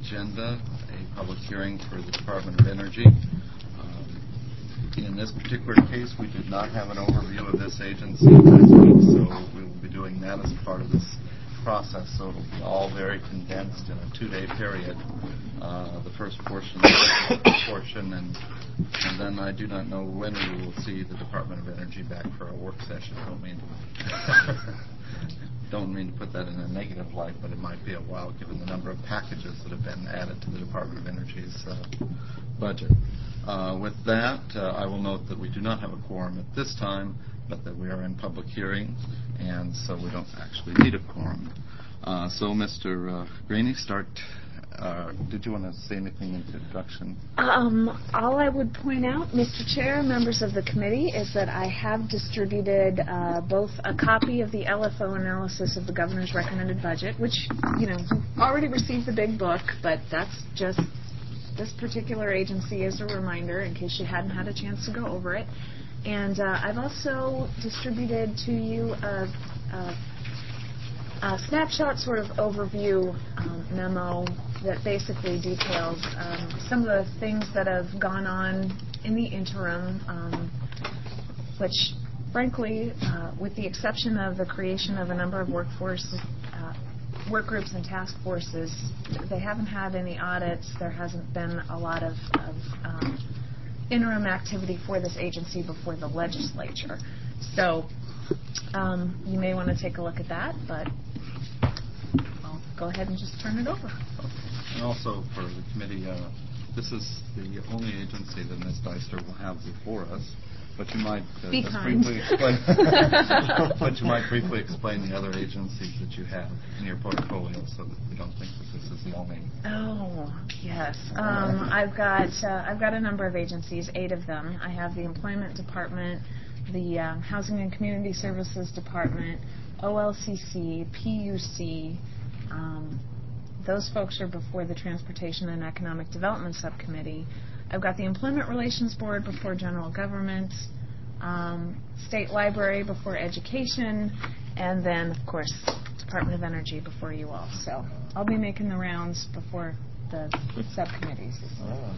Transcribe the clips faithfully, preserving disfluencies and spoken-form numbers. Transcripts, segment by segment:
agenda, a public hearing for the Department of Energy. Um, in this particular case, we did not have an overview of this agency last week, so we will be doing that as part of this process. So it'll be all very condensed in a two-day period. Uh, the first portion, the second portion, and, and then I do not know when we will see the Department of Energy back for a work session. I don't mean to don't mean to put that in a negative light, but it might be a while given the number of packages that have been added to the Department of Energy's uh, budget. Uh, with that, uh, I will note that we do not have a quorum at this time, but that we are in public hearing, and so we don't actually need a quorum. Uh, so, Mister Uh, Graney, start. Uh, did you want to say anything in introduction? Um, all I would point out, Mister Chair, members of the committee, is that I have distributed uh, both a copy of the L F O analysis of the governor's recommended budget, which, you know, already received the big book, but that's just this particular agency as a reminder in case you hadn't had a chance to go over it. And uh, I've also distributed to you a, a, a snapshot sort of overview um, memo that basically details um, some of the things that have gone on in the interim, um, which, frankly, uh, with the exception of the creation of a number of workforce uh, work groups and task forces, they haven't had any audits. There hasn't been a lot of, of um, interim activity for this agency before the legislature. So um, you may want to take a look at that, but I'll go ahead and just turn it over. And also for the committee, uh, this is the only agency that Miz Dyster will have before us. But you might uh, Be just kind. briefly explain. But you might briefly explain the other agencies that you have in your portfolio, so that we don't think that this is the only. Oh yes, um, I've got uh, I've got a number of agencies, eight of them. I have the Employment Department, the um, Housing and Community Services Department, O L C C, P U C. Um, those folks are before the Transportation and Economic Development Subcommittee. I've got the Employment Relations Board before General Government, um, State Library before Education, and then, of course, Department of Energy before you all. So I'll be making the rounds before the subcommittees. Oh.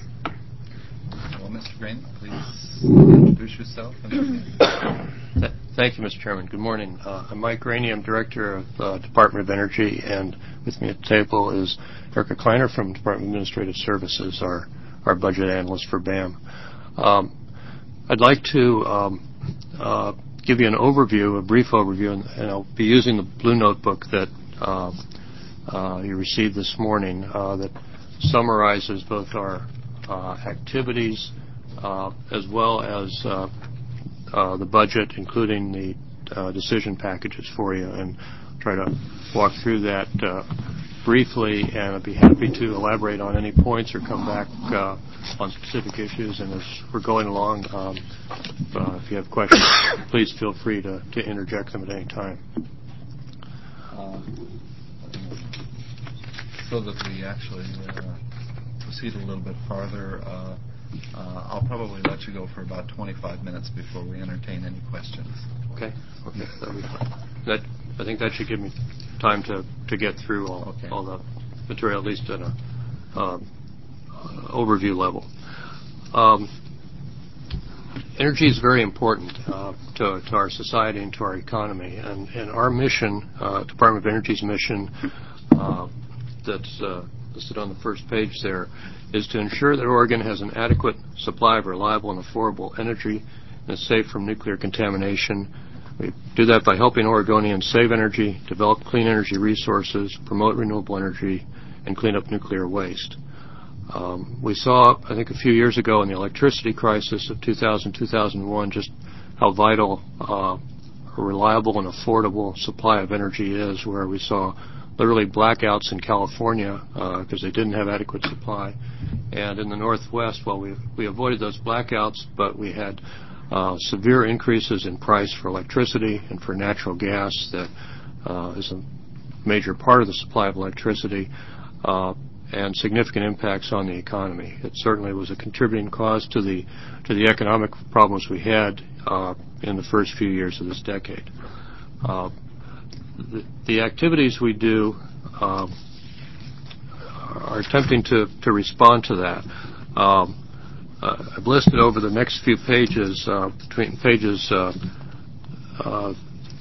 Well, Mister Green, please introduce yourself. And Thank you, Mister Chairman. Good morning. Uh, I'm Mike Graney. I'm Director of uh, Department of Energy, and with me at the table is Erica Kleiner from Department of Administrative Services, our our budget analyst for B A M. Um, I'd like to um, uh, give you an overview, a brief overview, and, and I'll be using the blue notebook that uh, uh, you received this morning uh, that summarizes both our uh, activities uh, as well as uh, uh, the budget, including the uh, decision packages for you, and try to walk through that uh, briefly, and I'd be happy to elaborate on any points or come back uh, on specific issues. And as we're going along, um, uh, if you have questions, please feel free to, to interject them at any time. Uh, so that we actually uh, proceed a little bit farther, uh, uh, I'll probably let you go for about twenty-five minutes before we entertain any questions. Okay. Okay. That'll be fine. That I think that should give me time to, to get through all, okay. all the material, at least at a uh, overview level. Um, energy is very important uh, to, to our society and to our economy, and, and our mission, uh, Department of Energy's mission, uh, that's uh, listed on the first page there, is to ensure that Oregon has an adequate supply of reliable and affordable energy and is safe from nuclear contamination. We do that by helping Oregonians save energy, develop clean energy resources, promote renewable energy, and clean up nuclear waste. Um, we saw, I think, a few years ago in the electricity crisis of two thousand, two thousand one just how vital uh, a reliable and affordable supply of energy is, where we saw literally blackouts in California because uh, they didn't have adequate supply. And in the Northwest, well, we, we avoided those blackouts, but we had uh, severe increases in price for electricity and for natural gas that uh, is a major part of the supply of electricity, uh, and significant impacts on the economy. It certainly was a contributing cause to the to the economic problems we had uh, in the first few years of this decade. Uh, the, the activities we do uh, are are attempting to, to respond to that. Um, uh, I've listed over the next few pages, uh, between pages uh, uh,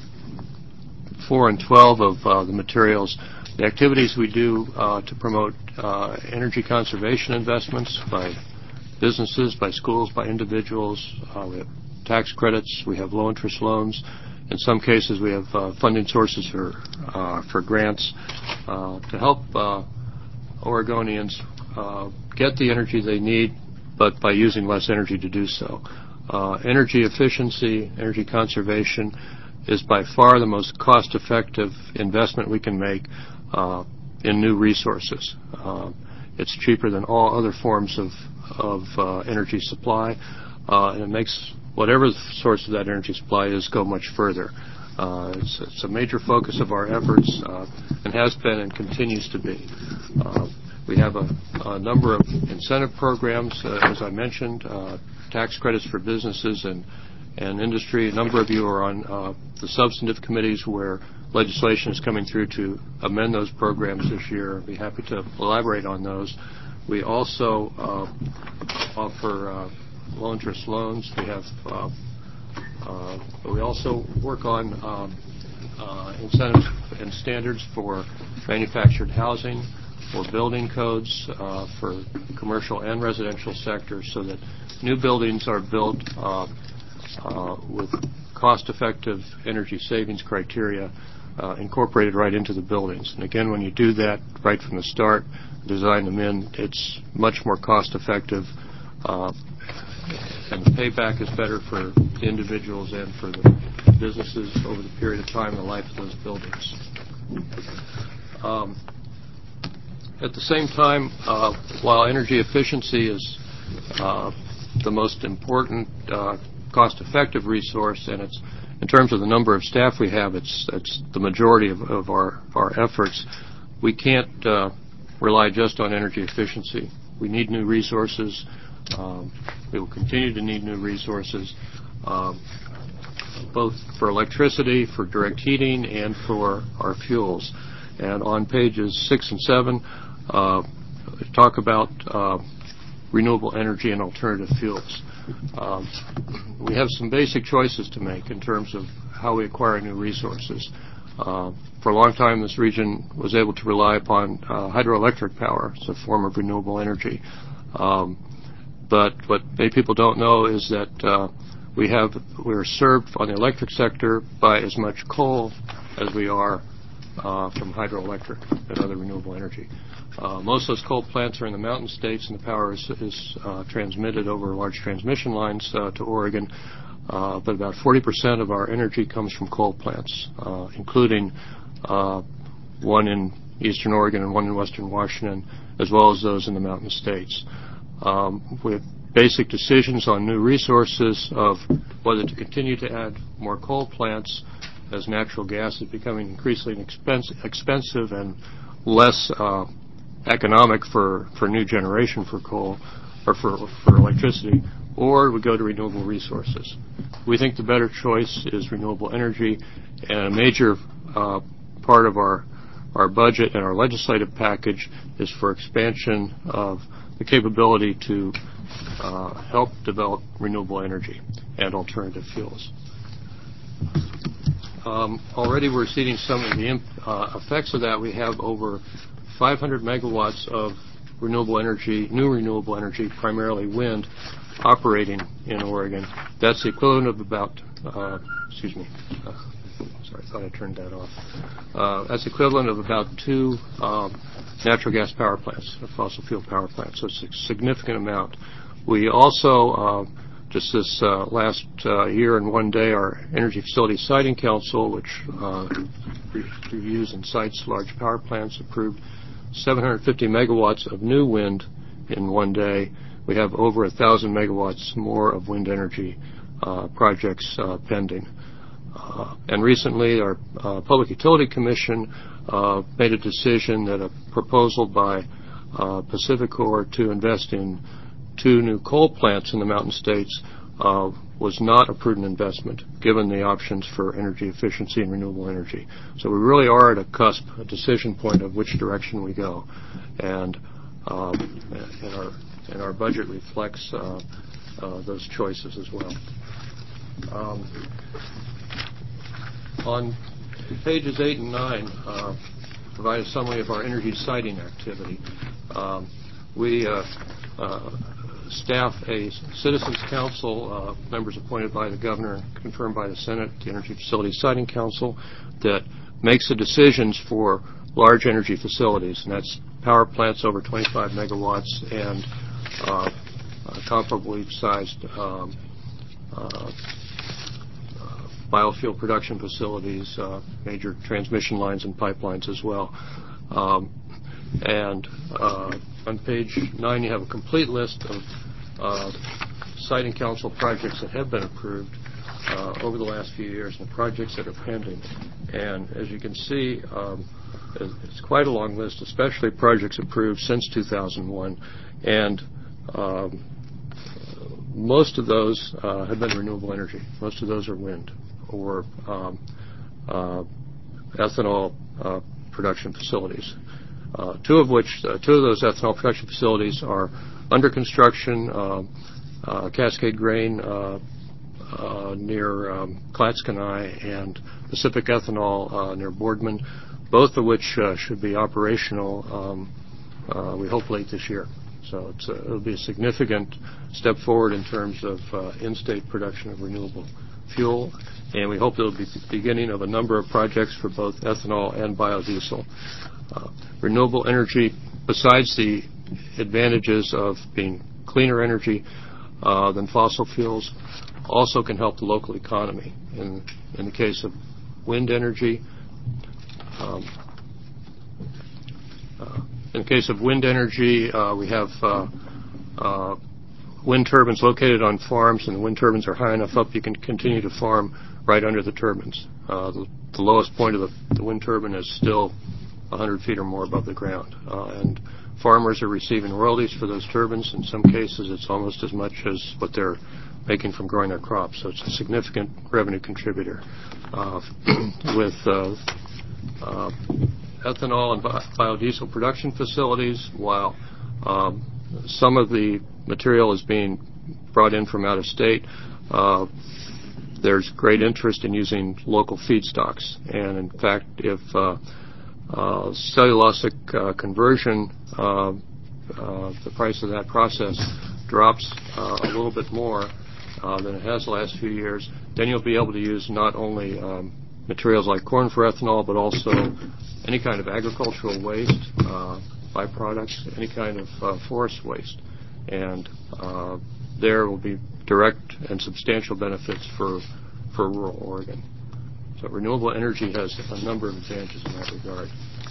four and twelve of uh, the materials, the activities we do uh, to promote uh, energy conservation investments by businesses, by schools, by individuals. Uh, we have tax credits. We have low-interest loans. In some cases, we have uh, funding sources for uh, for grants uh, to help uh, Oregonians uh, get the energy they need, but by using less energy to do so. Uh, energy efficiency, energy conservation is by far the most cost-effective investment we can make uh, in new resources. Uh, it's cheaper than all other forms of of uh, energy supply, uh, and it makes whatever the source of that energy supply is go much further. Uh, it's, it's a major focus of our efforts uh, and has been and continues to be. Uh, we have a, a number of incentive programs, uh, as I mentioned, uh, tax credits for businesses and, and industry. A number of you are on uh, the substantive committees where legislation is coming through to amend those programs this year. I'd be happy to elaborate on those. We also uh, offer uh, low-interest loans. We have. Uh, uh, we also work on um, uh, incentives and standards for manufactured housing, for building codes, uh, for commercial and residential sectors, so that new buildings are built uh, uh, with cost-effective energy savings criteria uh, incorporated right into the buildings. And again, when you do that right from the start, design them in, it's much more cost-effective, uh, and the payback is better for the individuals and for the businesses over the period of time and the life of those buildings. Um, at the same time, uh, while energy efficiency is uh, the most important uh, cost-effective resource, and it's in terms of the number of staff we have, it's it's the majority of, of our our efforts. We can't uh, rely just on energy efficiency. We need new resources. Um, we will continue to need new resources, um, both for electricity, for direct heating, and for our fuels. And on pages six and seven, uh, talk about uh, renewable energy and alternative fuels. Um, we have some basic choices to make in terms of how we acquire new resources. Uh, for a long time, this region was able to rely upon uh, hydroelectric power as a form of renewable energy. Um, but what many people don't know is that uh, we have we're served on the electric sector by as much coal as we are uh, from hydroelectric and other renewable energy. Uh, most of those coal plants are in the mountain states, and the power is, is uh, transmitted over large transmission lines uh, to Oregon. Uh, but about forty percent of our energy comes from coal plants, uh, including uh, one in eastern Oregon and one in western Washington, as well as those in the mountain states. Um, we have basic decisions on new resources of whether to continue to add more coal plants as natural gas is becoming increasingly expensive, expensive and less uh, economic for, for new generation for coal or for, for electricity, or we go to renewable resources. We think the better choice is renewable energy, and a major uh, part of our our budget and our legislative package is for expansion of the capability to uh, help develop renewable energy and alternative fuels. Um, already we're seeing some of the imp- uh, effects of that. We have over five hundred megawatts of renewable energy, new renewable energy, primarily wind, operating in Oregon. That's the equivalent of about, uh, excuse me, uh, sorry, I thought I turned that off. Uh, that's the equivalent of about two um, natural gas power plants, fossil fuel power plants. So it's a significant amount. We also, uh, just this uh, last uh, year and one day, our Energy Facility Siting Council, which uh, re- reviews and sites large power plants, approved seven hundred fifty megawatts of new wind in one day. We have over one thousand megawatts more of wind energy uh, projects uh, pending. Uh, and recently, our uh, Public Utility Commission uh, made a decision that a proposal by uh, PacifiCorp to invest in two new coal plants in the mountain states uh, was not a prudent investment, given the options for energy efficiency and renewable energy. So we really are at a cusp, a decision point of which direction we go. And um, and our and our budget reflects uh, uh, those choices as well. Um, on pages eight and nine, uh, provide a summary of our energy siting activity. Um, we uh, uh, staff a Citizens Council, uh, members appointed by the Governor, confirmed by the Senate, the Energy Facilities Siting Council, that makes the decisions for large energy facilities, and that's power plants over twenty-five megawatts and uh, uh, comparably sized um, uh, biofuel production facilities, uh, major transmission lines and pipelines as well. Um, and uh, on page nine, you have a complete list of uh, siting council projects that have been approved uh, over the last few years and the projects that are pending. And as you can see, um, it's quite a long list, especially projects approved since two thousand one. And um, most of those uh, have been renewable energy. Most of those are wind or um, uh, ethanol uh, production facilities. Uh, two of which, uh, two of those ethanol production facilities are under construction. Uh, uh, Cascade Grain uh, uh, near um, Clatskanie and Pacific Ethanol uh, near Boardman, both of which uh, should be operational, um, uh, we hope, late this year. So it's a, it'll be a significant step forward in terms of uh, in-state production of renewable fuel, and we hope it'll be the beginning of a number of projects for both ethanol and biodiesel. Uh, renewable energy, besides the advantages of being cleaner energy uh, than fossil fuels, also can help the local economy. In, in the case of wind energy, um, uh, in the case of wind energy, uh, we have uh, uh, wind turbines located on farms, and the wind turbines are high enough up you can continue to farm right under the turbines. Uh, the, the lowest point of the, the wind turbine is still one hundred feet or more above the ground. Uh, and farmers are receiving royalties for those turbines. In some cases, it's almost as much as what they're making from growing their crops. So it's a significant revenue contributor. Uh, with uh, uh, ethanol and bi- biodiesel production facilities, while um, some of the material is being brought in from out of state, uh, there's great interest in using local feedstocks. And in fact, if uh, uh, cellulosic uh, conversion, uh, uh, the price of that process drops uh, a little bit more uh, than it has the last few years, then you'll be able to use not only um, materials like corn for ethanol, but also any kind of agricultural waste, uh, byproducts, any kind of uh, forest waste. And uh, there will be direct and substantial benefits for, for rural Oregon. So renewable energy has a number of advantages in that regard.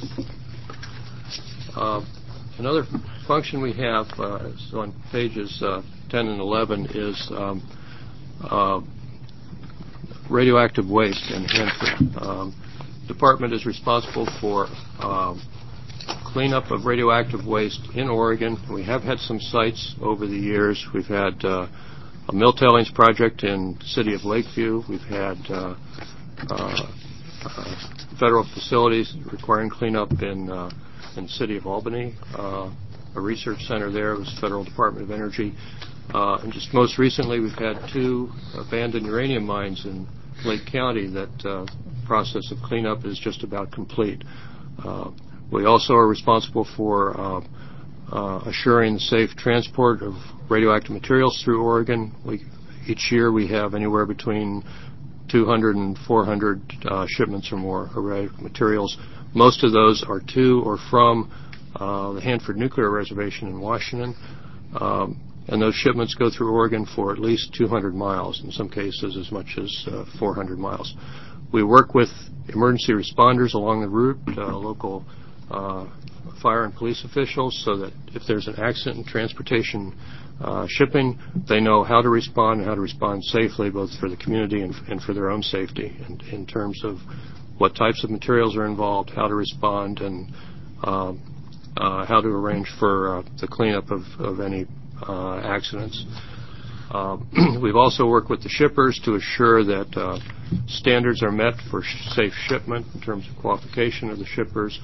Uh, another function we have uh, is on pages uh, ten and eleven is um, uh, radioactive waste in Hanford. Um, department is responsible for um, cleanup of radioactive waste in Oregon. We have had some sites over the years. We've had uh, a mill tailings project in the city of Lakeview. We've had uh, uh, uh, federal facilities requiring cleanup in uh, in the city of Albany. Uh, a research center there was Federal Department of Energy. Uh, and just most recently, we've had two abandoned uranium mines in Lake County that uh, process of cleanup is just about complete. Uh, we also are responsible for uh, uh, assuring the safe transport of radioactive materials through Oregon. We, each year we have anywhere between two hundred and four hundred uh, shipments or more of radioactive materials. Most of those are to or from uh, the Hanford Nuclear Reservation in Washington. Um, and those shipments go through Oregon for at least two hundred miles, in some cases as much as uh, four hundred miles. We work with emergency responders along the route, uh, local uh, fire and police officials, so that if there's an accident in transportation uh, shipping, they know how to respond and how to respond safely, both for the community and, and for their own safety, and in terms of what types of materials are involved, how to respond, and uh, uh, how to arrange for uh, the cleanup of, of any uh, accidents. Uh, we've also worked with the shippers to assure that uh, standards are met for sh- safe shipment in terms of qualification of the shippers.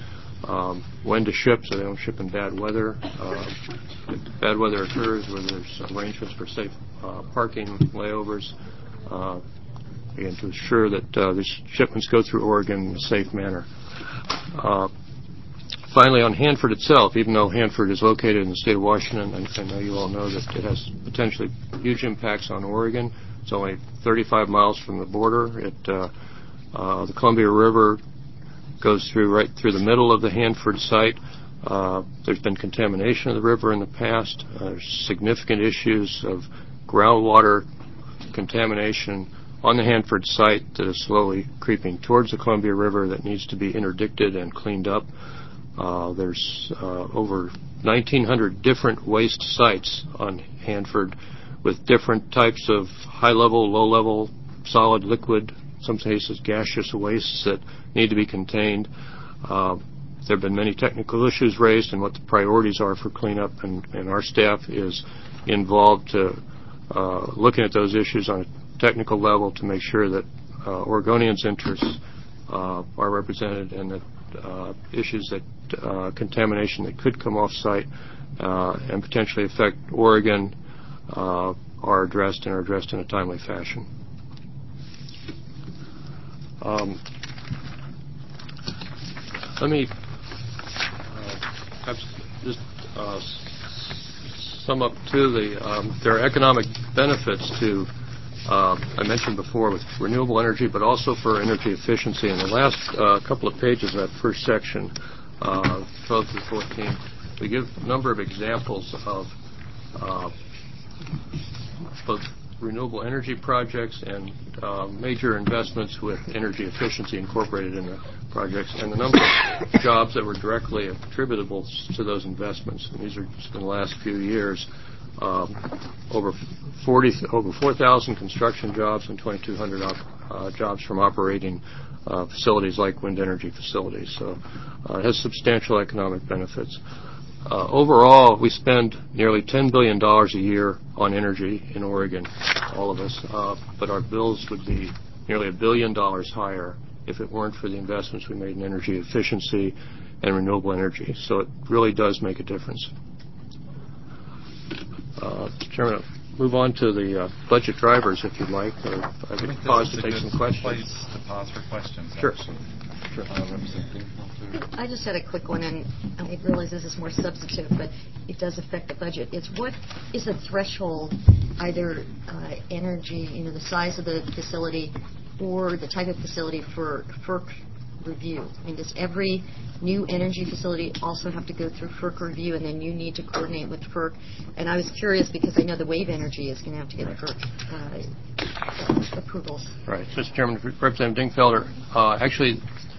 um, when to ship so they don't ship in bad weather. Uh, if bad weather occurs, where there's arrangements for safe uh, parking, layovers, uh, again, to ensure that uh, these shipments go through Oregon in a safe manner. Uh, finally, on Hanford itself, even though Hanford is located in the state of Washington, and I know you all know that it has potentially huge impacts on Oregon. It's only thirty-five miles from the border. It, uh, uh, the Columbia River goes through right through the middle of the Hanford site. Uh, there's been contamination of the river in the past. Uh, there's significant issues of groundwater contamination on the Hanford site that is slowly creeping towards the Columbia River that needs to be interdicted and cleaned up. Uh, there's uh, over nineteen hundred different waste sites on Hanford with different types of high-level, low-level, solid, liquid, in some cases gaseous wastes that need to be contained. Uh, there have been many technical issues raised and what the priorities are for cleanup, and, and our staff is involved to uh, looking at those issues on a technical level to make sure that uh, Oregonians' interests uh, are represented and that uh, issues that uh, contamination that could come off-site uh, and potentially affect Oregon uh, are addressed and are addressed in a timely fashion. Um, let me uh, just uh, sum up too. The um, there are economic benefits to. Uh, I mentioned before with renewable energy, but also for energy efficiency. In the last uh, couple of pages of that first section, uh, twelve through fourteen, we give a number of examples of uh, both renewable energy projects and uh, major investments with energy efficiency incorporated in the projects, and the number of jobs that were directly attributable to those investments. And these are just in the last few years. Um, over forty, over four thousand construction jobs and twenty-two hundred op, uh, jobs from operating uh, facilities like wind energy facilities. So uh, it has substantial economic benefits. Uh, overall, we spend nearly ten billion dollars a year on energy in Oregon, all of us, uh, but our bills would be nearly a billion dollars higher if it weren't for the investments we made in energy efficiency and renewable energy. So it really does make a difference. Uh, Chairman, I'll move on to the uh, budget drivers, if you'd like. Or I I could think pause this to is take a some good questions. place to pause for questions. Sure. Actually. Sure. Uh, Representative Dingfelter. I just had a quick one, and I realize this is more substantive, but it does affect the budget. It's what is the threshold, either uh, energy, you know, the size of the facility or the type of facility for FERC review? I mean, does every new energy facility also have to go through FERC review, and then you need to coordinate with FERC? And I was curious because I know the wave energy is going to have to get FERC uh, approvals. Right. Mister Chairman, Representative Dingfelder, uh, actually,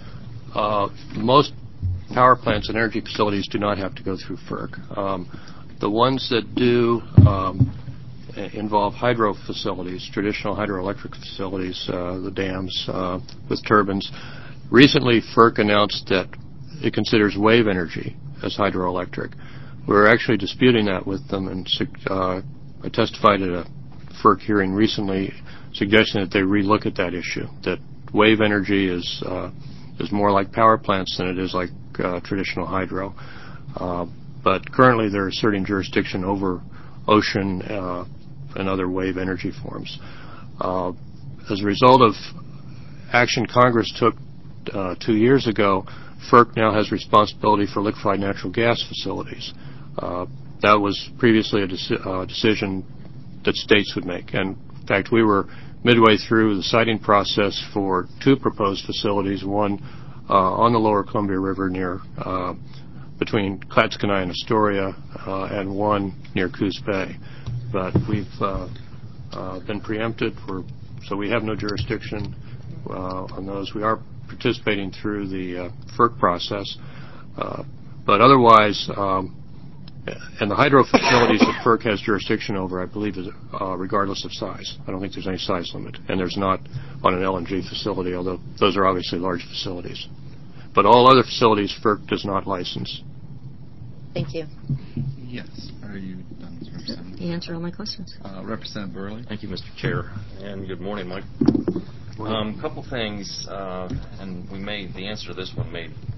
uh, most power plants and energy facilities do not have to go through FERC. Um, the ones that do um, involve hydro facilities, traditional hydroelectric facilities, uh, the dams uh, with turbines. Recently, FERC announced that it considers wave energy as hydroelectric. We're actually disputing that with them, and uh, I testified at a FERC hearing recently suggesting that they relook at that issue, that wave energy is uh, is more like power plants than it is like uh, traditional hydro. Uh, but currently they're asserting jurisdiction over ocean uh, and other wave energy forms. Uh, as a result of action Congress took uh, two years ago, FERC now has responsibility for liquefied natural gas facilities. Uh, that was previously a deci- uh, decision that states would make. And in fact, we were midway through the siting process for two proposed facilities, one uh, on the lower Columbia River near uh, between Clatskanie and Astoria, uh, and one near Coos Bay. But we've uh, uh, been preempted, for, so we have no jurisdiction uh, on those. We are participating through the uh, FERC process. Uh, but otherwise, um, and the hydro facilities that FERC has jurisdiction over, I believe, is uh, regardless of size. I don't think there's any size limit. And there's not on an L N G facility, although those are obviously large facilities. But all other facilities, FERC does not license. Thank you. Yes. Are you done, Mister Representative? You answered all my questions. Uh, Representative Burley. Thank you, Mister Chair, and good morning, Mike. A um, couple things, uh, and we may the answer to this one may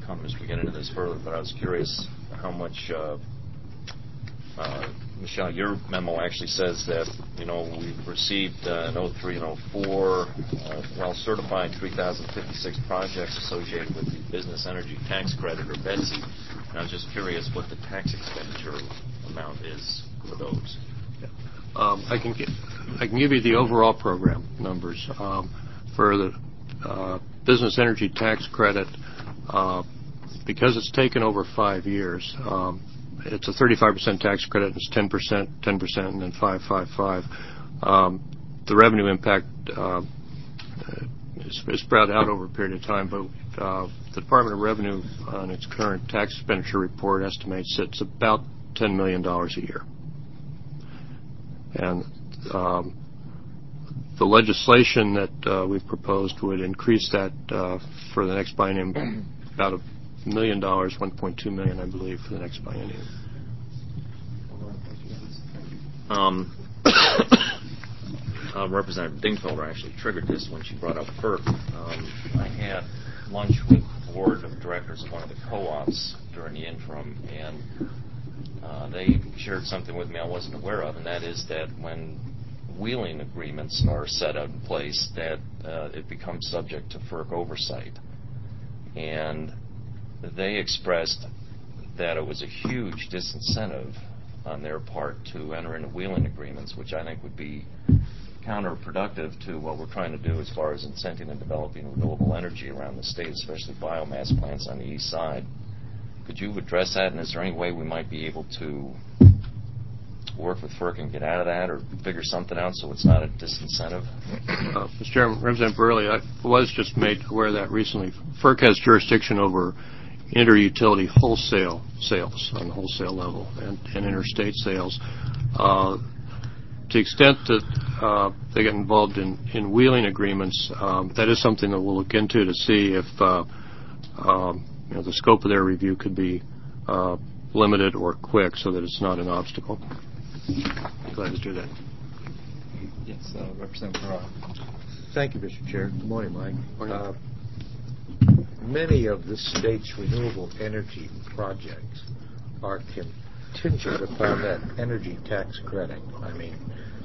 come as we get into this further, but I was curious how much, uh, uh, Michelle, your memo actually says that, you know, we've received uh, in oh three and oh four, uh, while certifying three thousand fifty-six projects associated with the Business Energy Tax Credit, or B E T S I, and I was just curious what the tax expenditure amount is for those. Um, I can get, I can give you the overall program numbers. Um, for the uh, Business Energy Tax Credit, uh, because it's taken over five years, um, it's a thirty-five percent tax credit, and it's ten percent, ten percent, and then five, five, five. Um, the revenue impact uh, is, is spread out over a period of time, but uh, the Department of Revenue on its current tax expenditure report estimates it's about ten million dollars a year. And um, the legislation that uh, we've proposed would increase that uh, for the next biennium about a million dollars, one point two million, I believe, for the next biennium. Um, uh, Representative Dingfelder actually triggered this when she brought up F E R C. Um, I had lunch with the board of directors of one of the co-ops during the interim, and uh, they shared something with me I wasn't aware of, and that is that when wheeling agreements are set in place, that uh, it becomes subject to F E R C oversight. And they expressed that it was a huge disincentive on their part to enter into wheeling agreements, which I think would be counterproductive to what we're trying to do as far as incenting and developing renewable energy around the state, especially biomass plants on the east side. Could you address that, and is there any way we might be able to work with F E R C and get out of that, or figure something out so it's not a disincentive? Uh, Mister Chairman, Representative Burley, I was just made aware of that recently. F E R C has jurisdiction over inter-utility wholesale sales on the wholesale level and, and interstate sales. Uh, to the extent that uh, they get involved in, in wheeling agreements, um, that is something that we'll look into to see if uh, um, you know, the scope of their review could be uh, limited or quick so that it's not an obstacle. Be glad to do that. Yes, uh, Representative Farrar. Thank you, Mister Chair. Good morning, Mike. Morning. Uh, many of the state's renewable energy projects are contingent upon that energy tax credit. I mean,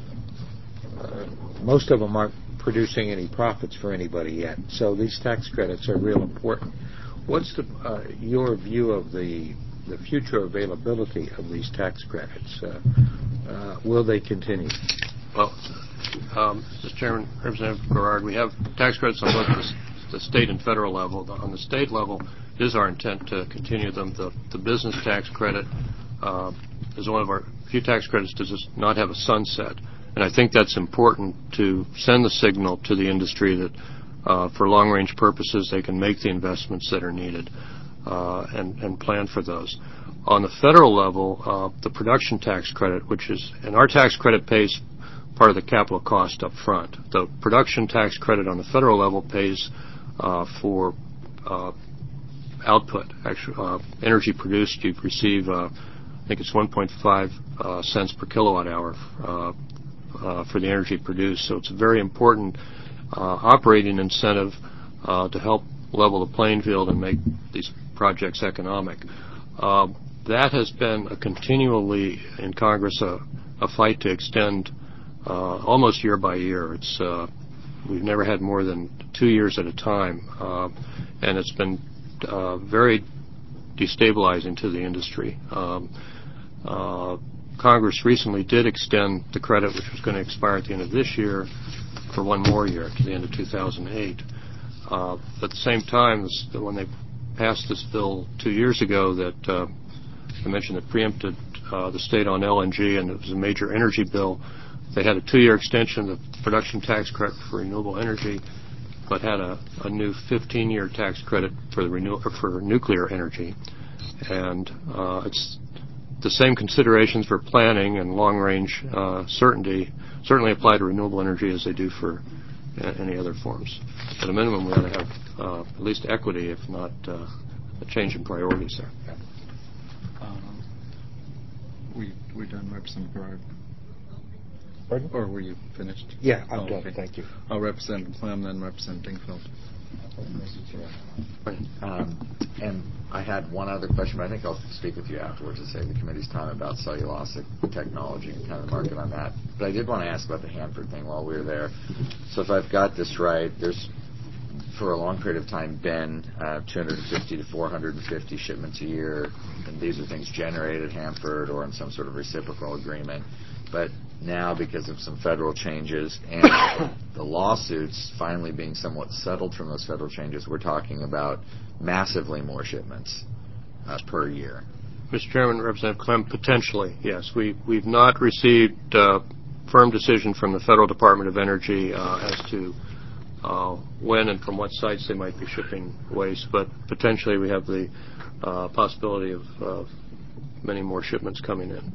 uh, most of them aren't producing any profits for anybody yet, so these tax credits are real important. What's the, uh, your view of the the future availability of these tax credits? Uh, uh, will they continue? Well, um, Mister Chairman, Representative Garrard, we have tax credits on both the, the state and federal level. On the state level, it is our intent to continue them. The, the business tax credit uh, is one of our few tax credits does not have a sunset. And I think that's important to send the signal to the industry that uh, for long-range purposes they can make the investments that are needed uh, and, and plan for those. On the federal level, uh, the production tax credit, which is, and our tax credit pays part of the capital cost up front. The production tax credit on the federal level pays uh, for uh, output, actually, uh, energy produced. You receive, uh, I think it's one point five uh, cents per kilowatt hour uh, uh, for the energy produced. So it's a very important uh, operating incentive uh, to help level the playing field and make these projects economic. Uh, that has been a continually in Congress a, a fight to extend uh, almost year by year. It's uh, we've never had more than two years at a time, uh, and it's been uh, very destabilizing to the industry. Um, uh, Congress recently did extend the credit, which was going to expire at the end of this year, for one more year to the end of two thousand eight. Uh, at the same time, this, when they passed this bill two years ago that uh, I mentioned that preempted uh, the state on L N G, and it was a major energy bill, they had a two-year extension of the production tax credit for renewable energy, but had a, a new fifteen-year tax credit for the renew for nuclear energy. And uh, it's the same considerations for planning and long-range uh, certainty certainly apply to renewable energy as they do for uh, any other forms. At a minimum, we ought to have uh, at least equity, if not uh, a change in priorities there. Um, we we done, Representative Garrard? Pardon? Or were you finished? Yeah, I'm oh, done. okay. Thank you. Uh, Representative Clem, then Representative Dingfelder. Mister Chair. Um, and I had one other question, but I think I'll speak with you afterwards to save the committee's time about cellulosic technology and kind of the market on that. But I did want to ask about the Hanford thing while we were there. So if I've got this right, there's for a long period of time been uh, two hundred fifty to four hundred fifty shipments a year, and these are things generated at Hanford or in some sort of reciprocal agreement. But now, because of some federal changes and the lawsuits finally being somewhat settled from those federal changes, we're talking about massively more shipments uh, per year. Mister Chairman, Representative Clem, potentially, yes. We, we've not received uh, firm decision from the Federal Department of Energy uh, as to uh, when and from what sites they might be shipping waste, but potentially we have the uh, possibility of uh, many more shipments coming in.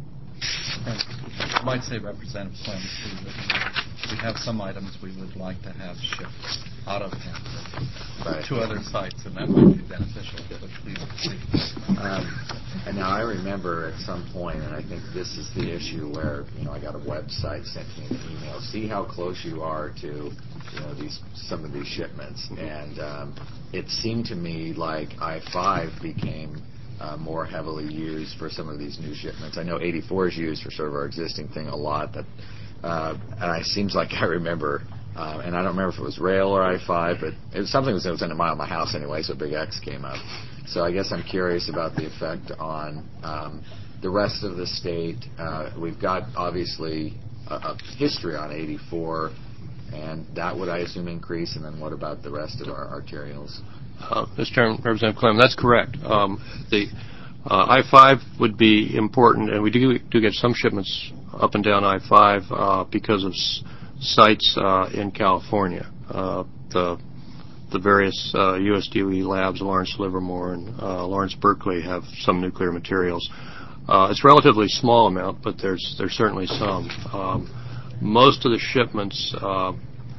I might say, Representative Clem, too, that we have some items we would like to have shipped out of Hanford Right. to other sites, and that might be beneficial. But please, please. Um, and now I remember at some point, and I think this is the issue where, you know, I got a website sent to me an email. See how close you are to, you know, these some of these shipments. And um, it seemed to me like I five became Uh, more heavily used for some of these new shipments. I know eighty-four is used for sort of our existing thing a lot, but uh, and it seems like I remember, uh, and I don't remember if it was rail or I five, but it was something that was within a mile of my house anyway, so Big X came up. So I guess I'm curious about the effect on um, the rest of the state. Uh, we've got obviously a, a history on eighty-four, and that would, I assume, increase, and then what about the rest of our arterials? Uh, Mister Chairman, Representative Clem, that's correct. Um, the uh, I five would be important, and we do, do get some shipments up and down I five uh, because of s- sites uh, in California. Uh, the the various uh, U S D O E labs, Lawrence Livermore and uh, Lawrence Berkeley, have some nuclear materials. Uh, it's a relatively small amount, but there's there's certainly some. Um, most of the shipments uh,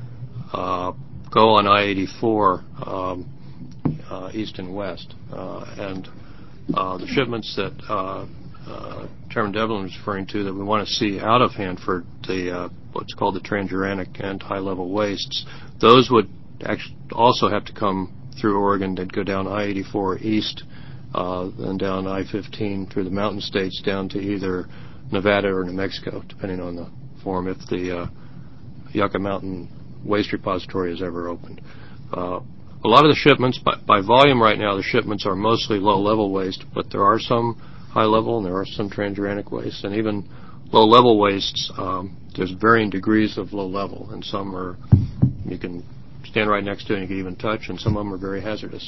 uh, go on I eighty-four. Um, Uh, east and west, uh, and uh, the shipments that uh, uh, Chairman Devlin was referring to that we want to see out of Hanford, the uh, what's called the transuranic and high-level wastes, those would actually also have to come through Oregon. They'd go down I eighty-four east, uh, then down I fifteen through the mountain states down to either Nevada or New Mexico, depending on the form, if the uh, Yucca Mountain Waste Repository is ever opened. Uh, A lot of the shipments, by, by volume right now, the shipments are mostly low-level waste, but there are some high-level and there are some transuranic waste. And even low-level wastes, um, there's varying degrees of low-level, and some are you can stand right next to and you can even touch, and some of them are very hazardous.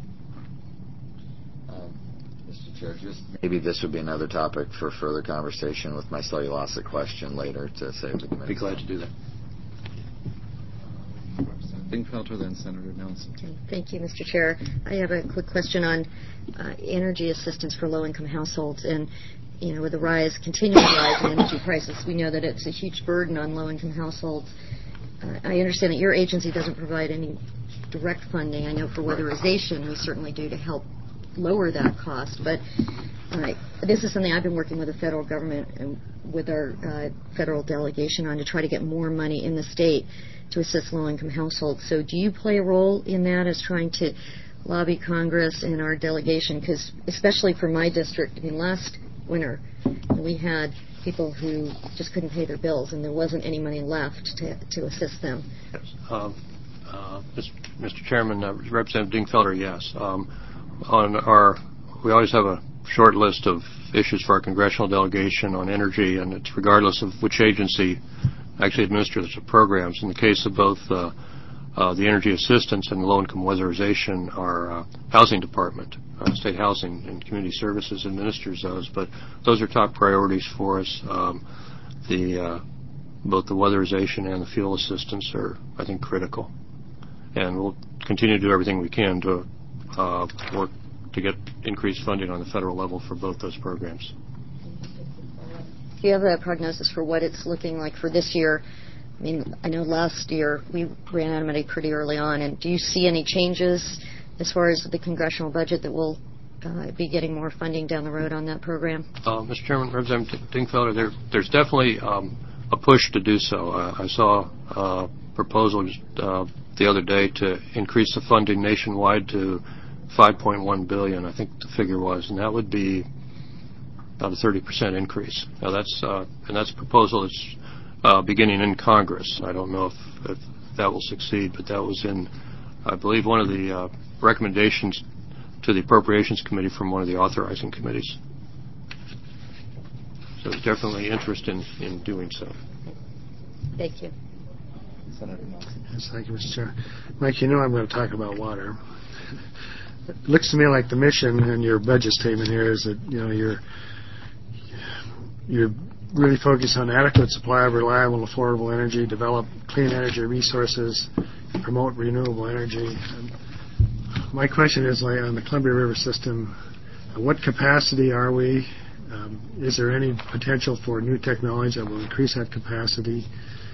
Um, Mister Chair, just maybe this would be another topic for further conversation with my cellulosic question later to save the committee. Be glad to do that. Dingfelter, then Senator Nelson. Okay, thank you, Mister Chair. I have a quick question on uh, energy assistance for low-income households. And, you know, with the rise, continuing rise in energy prices, we know that it's a huge burden on low-income households. Uh, I understand that your agency doesn't provide any direct funding. I know for weatherization we certainly do to help lower that cost. But uh, this is something I've been working with the federal government and with our uh, federal delegation on to try to get more money in the state to assist low-income households. So do you play a role in that as trying to lobby Congress and our delegation? Because especially for my district, I mean, last winter we had people who just couldn't pay their bills and there wasn't any money left to, to assist them. Yes. Um, uh, Mister Chairman, uh, Representative Dingfelter, yes. Um, on our, we always have a short list of issues for our congressional delegation on energy, and it's regardless of which agency actually administers the programs. In the case of both uh, uh, the energy assistance and the low-income weatherization, our uh, housing department, uh, state housing and community services administers those. But those are top priorities for us. Um, the uh, both the weatherization and the fuel assistance are, I think, critical, and we'll continue to do everything we can to uh, work to get increased funding on the federal level for both those programs. Do you have a prognosis for what it's looking like for this year? I mean, I know last year we ran out of money pretty early on, and do you see any changes as far as the congressional budget that will uh, be getting more funding down the road on that program? Uh, Mister Chairman, Representative Dingfelter, there, there's definitely um, a push to do so. Uh, I saw uh, proposal uh, the other day to increase the funding nationwide to five point one billion dollars, I think the figure was, and that would be about a thirty percent increase. Now that's uh, and that's a proposal that's uh, beginning in Congress. I don't know if, if that will succeed, but that was in, I believe, one of the uh, recommendations to the Appropriations Committee from one of the authorizing committees. So there's definitely interest in, in doing so. Thank you. Senator Nelson. Yes, thank you, Mister Chair. Mike, you know I'm going to talk about water. It looks to me like the mission in your budget statement here is that, you know, you're you're really focused on adequate supply of reliable, affordable energy, develop clean energy resources, promote renewable energy. And my question is, like, on the Columbia River system, what capacity are we? Um, is there any potential for new technology that will increase that capacity?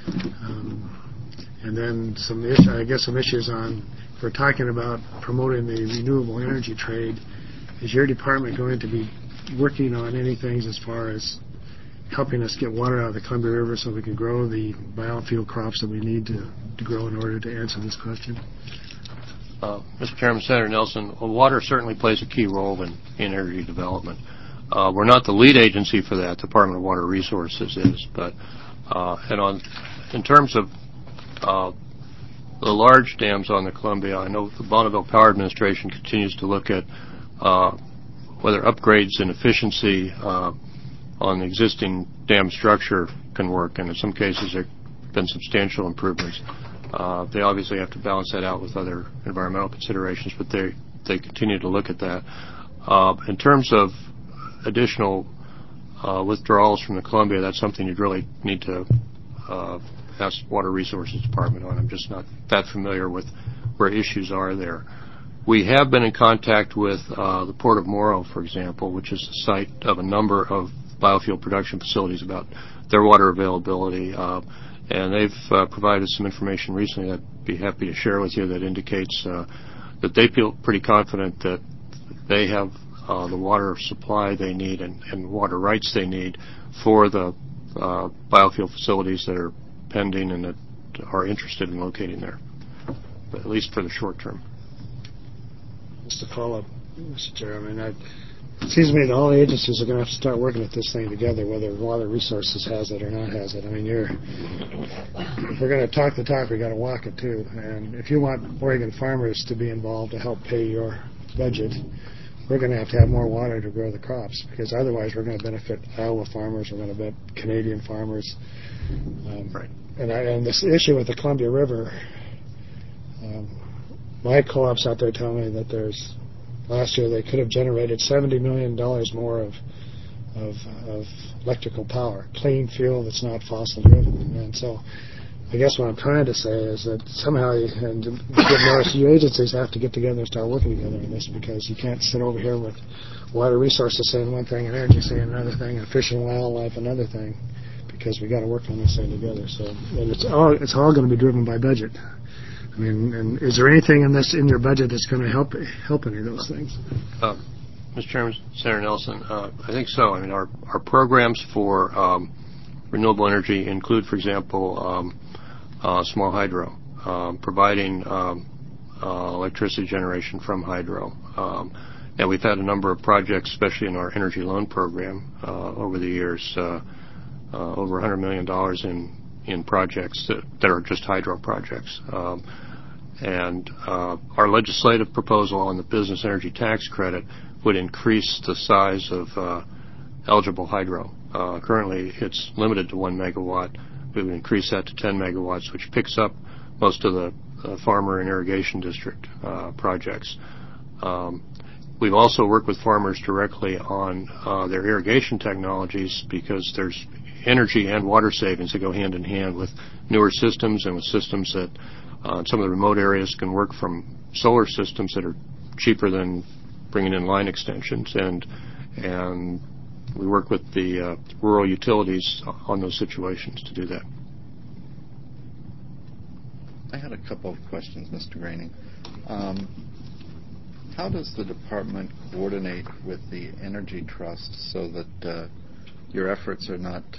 Um, and then some, issue, I guess, some issues on, if we're talking about promoting the renewable energy trade, is your department going to be working on any things as far as helping us get water out of the Columbia River so we can grow the biofuel crops that we need to, to grow in order to answer this question? Uh, Mister Chairman, Senator Nelson, well, water certainly plays a key role in, in energy development. Uh, we're not the lead agency for that. Department of Water Resources is, but uh, and on in terms of uh, the large dams on the Columbia, I know the Bonneville Power Administration continues to look at uh, whether upgrades in efficiency uh, on the existing dam structure can work, and in some cases there have been substantial improvements. Uh, they obviously have to balance that out with other environmental considerations, but they they continue to look at that. Uh, in terms of additional uh, withdrawals from the Columbia, that's something you'd really need to uh, ask Water Resources Department on. I'm just not that familiar with where issues are there. We have been in contact with uh, the Port of Morrow, for example, which is the site of a number of biofuel production facilities, about their water availability. Uh, and they've uh, provided some information recently that I'd be happy to share with you that indicates uh, that they feel pretty confident that they have uh, the water supply they need and, and water rights they need for the uh, biofuel facilities that are pending and that are interested in locating there, but at least for the short term. Just to follow up, Mister Chair, I mean, I, it seems to me that all the agencies are going to have to start working at this thing together, whether Water Resources has it or not has it. I mean, you're, if we're going to talk the talk, we got to walk it too. And if you want Oregon farmers to be involved to help pay your budget, we're going to have to have more water to grow the crops, because otherwise we're going to benefit Iowa farmers, we're going to benefit Canadian farmers. Um, right. And, I, and this issue with the Columbia River, um, my co-ops out there tell me that there's, last year they could have generated seventy million dollars more of, of, of electrical power, clean fuel that's not fossil driven. And so I guess what I'm trying to say is that somehow, you, and to give notice, you agencies have to get together and start working together on this, because you can't sit over here with Water Resources saying one thing and Energy saying another thing and Fish and Wildlife another thing, because we got to work on this thing together. So, and it's all it's all going to be driven by budget. I mean, and is there anything in this in your budget that's going to help help any of those things? Uh, Mister Chairman, Senator Nelson, uh, I think so. I mean, our our programs for um, renewable energy include, for example, um, uh, small hydro, um, providing um, uh, electricity generation from hydro. Um, and we've had a number of projects, especially in our energy loan program, uh, over the years, uh, uh, over one hundred million dollars in in projects that, that are just hydro projects. Um, and uh, our legislative proposal on the business energy tax credit would increase the size of uh, eligible hydro. Uh, currently, it's limited to one megawatt. We would increase that to ten megawatts, which picks up most of the uh, farmer and irrigation district uh, projects. Um, we've also worked with farmers directly on uh, their irrigation technologies, because there's energy and water savings that go hand in hand with newer systems and with systems that uh, in some of the remote areas can work from solar systems that are cheaper than bringing in line extensions. And and we work with the uh, rural utilities on those situations to do that. I had a couple of questions, Mister Graining. Um, how does the department coordinate with the Energy Trust so that uh, your efforts are not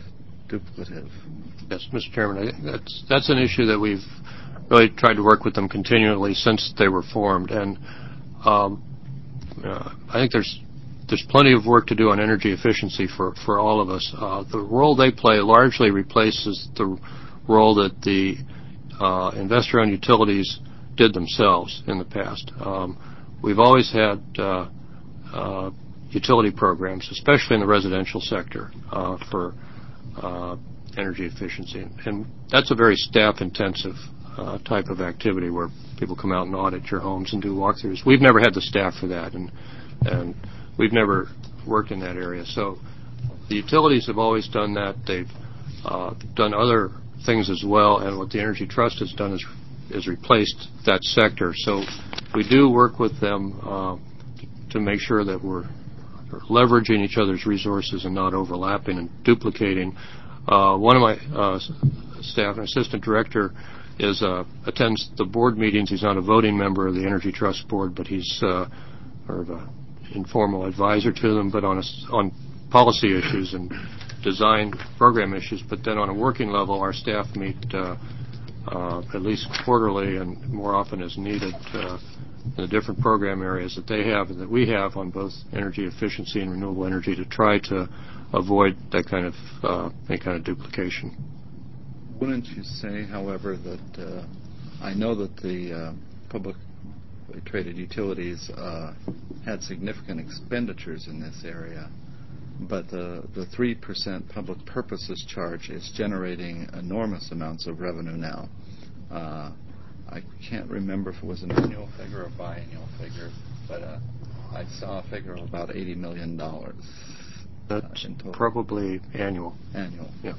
duplicative. Yes, Mister Chairman, I, that's that's an issue that we've really tried to work with them continually since they were formed, and um, uh, I think there's there's plenty of work to do on energy efficiency for for all of us. Uh, the role they play largely replaces the role that the uh, investor-owned utilities did themselves in the past. Um, we've always had uh, uh, utility programs, especially in the residential sector, uh, for uh, energy efficiency, and that's a very staff-intensive uh, type of activity where people come out and audit your homes and do walkthroughs. We've never had the staff for that, and and we've never worked in that area. So the utilities have always done that. They've uh, done other things as well, and what the Energy Trust has done is is replaced that sector. So we do work with them uh, to make sure that we're leveraging each other's resources and not overlapping and duplicating. Uh, one of my uh, staff, an assistant director, is uh, attends the board meetings. He's not a voting member of the Energy Trust Board, but he's uh, sort of an informal advisor to them, but on a, on policy issues and design program issues. But then on a working level, our staff meet uh, uh, at least quarterly and more often as needed uh, in the different program areas that they have and that we have on both energy efficiency and renewable energy to try to avoid that kind of uh, any kind of duplication. Wouldn't you say, however, that uh, I know that the uh, public traded utilities uh, had significant expenditures in this area, but the the three percent public purposes charge is generating enormous amounts of revenue now. Uh, I can't remember if it was an annual figure or biannual figure, but uh, I saw a figure of about eighty million dollars. That's uh, in total. Probably annual. Annual. Yeah.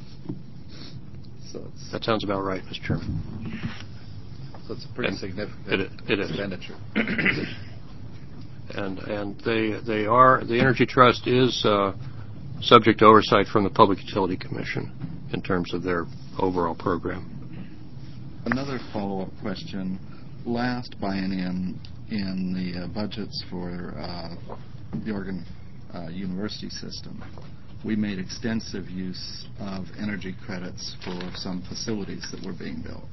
So it's, that sounds about right, Mister Chairman. So it's a pretty and significant it, it expenditure. and and they they are the Energy Trust is uh, subject to oversight from the Public Utility Commission in terms of their overall program. Another follow-up question. Last biennium in the uh, budgets for uh, the Oregon uh, University system, we made extensive use of energy credits for some facilities that were being built.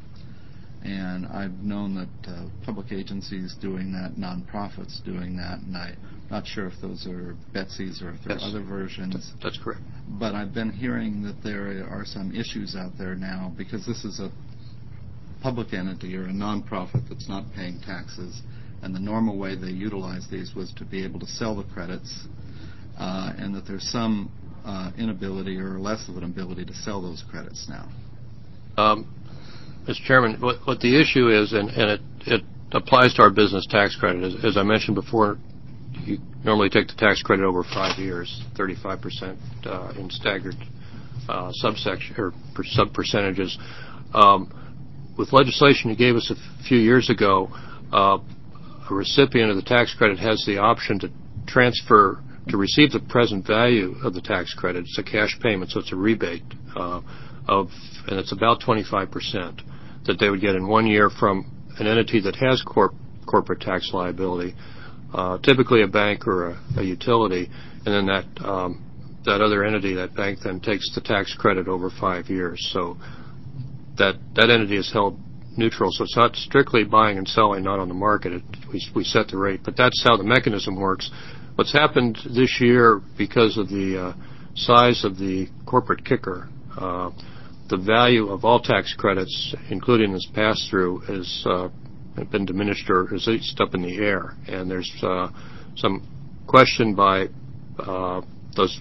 And I've known that uh, public agencies doing that, nonprofits doing that, and I'm not sure if those are Betsy's or if there Yes. are other versions. That's correct. But I've been hearing that there are some issues out there now because this is a public entity or a nonprofit that's not paying taxes, and the normal way they utilize these was to be able to sell the credits, uh, and that there's some uh, inability or less of an ability to sell those credits now. Um, Mister Chairman, what, what the issue is, and, and it, it applies to our business tax credit, as, as I mentioned before, you normally take the tax credit over five years, thirty-five percent uh, in staggered uh, subsection or per, sub percentages. Um, With legislation you gave us a few years ago, uh, a recipient of the tax credit has the option to transfer, to receive the present value of the tax credit. It's a cash payment, so it's a rebate uh, of, and it's about twenty-five percent that they would get in one year from an entity that has corp, corporate tax liability, uh, typically a bank or a, a utility, and then that um, that other entity, that bank, then takes the tax credit over five years. So that that entity is held neutral, so it's not strictly buying and selling, not on the market. It, we, we set the rate, but that's how the mechanism works. What's happened this year, because of the uh, size of the corporate kicker, uh, the value of all tax credits, including this pass-through, has uh, been diminished or is at least up in the air. And there's uh, some question by uh, those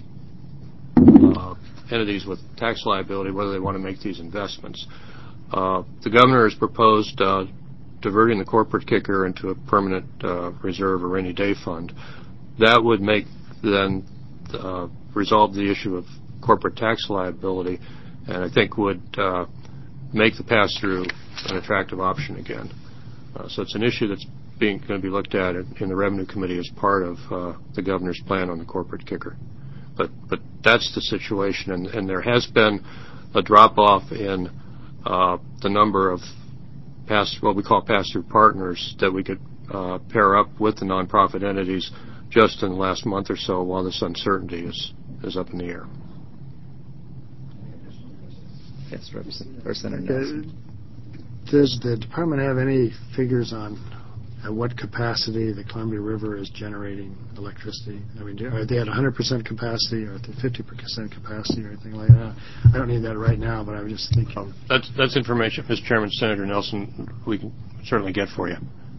uh, entities with tax liability whether they want to make these investments. Uh, the governor has proposed uh, diverting the corporate kicker into a permanent uh, reserve or rainy day fund. That would make then uh, resolve the issue of corporate tax liability, and I think would uh, make the pass-through an attractive option again. Uh, so it's an issue that's being going to be looked at in the Revenue Committee as part of uh, the governor's plan on the corporate kicker. But but that's the situation, and, and there has been a drop-off in uh, the number of pass what we call pass-through partners that we could uh, pair up with the nonprofit entities just in the last month or so while this uncertainty is, is up in the air. Yes, Representative Nelson. Uh, does the department have any figures on at what capacity the Columbia River is generating electricity? I mean, are they at one hundred percent capacity, or at the fifty percent capacity, or anything like that? I don't need that right now, but I was just thinking. Um, that's that's information, Mister Chairman, Senator Nelson, we can certainly get for you.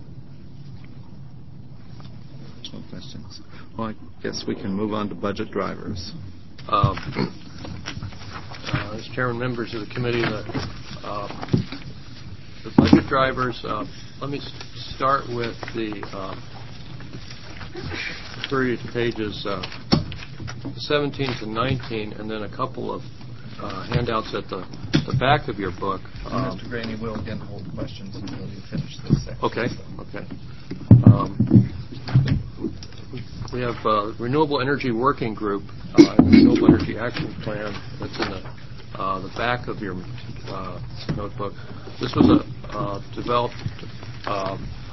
No questions. Well, I guess we can move on to budget drivers. Um, uh, as Chairman, members of the committee, the, uh, the budget drivers. Uh, let me start with the uh, three pages uh, seventeen to nineteen, and then a couple of uh, handouts at the, the back of your book. Um, Mister Graney will again hold questions until you finish this section. Okay. Okay. Um, we have uh, Renewable Energy Working Group uh, and the Renewable Energy Action Plan that's in the uh, the back of your uh, notebook. This was a uh, developed uh,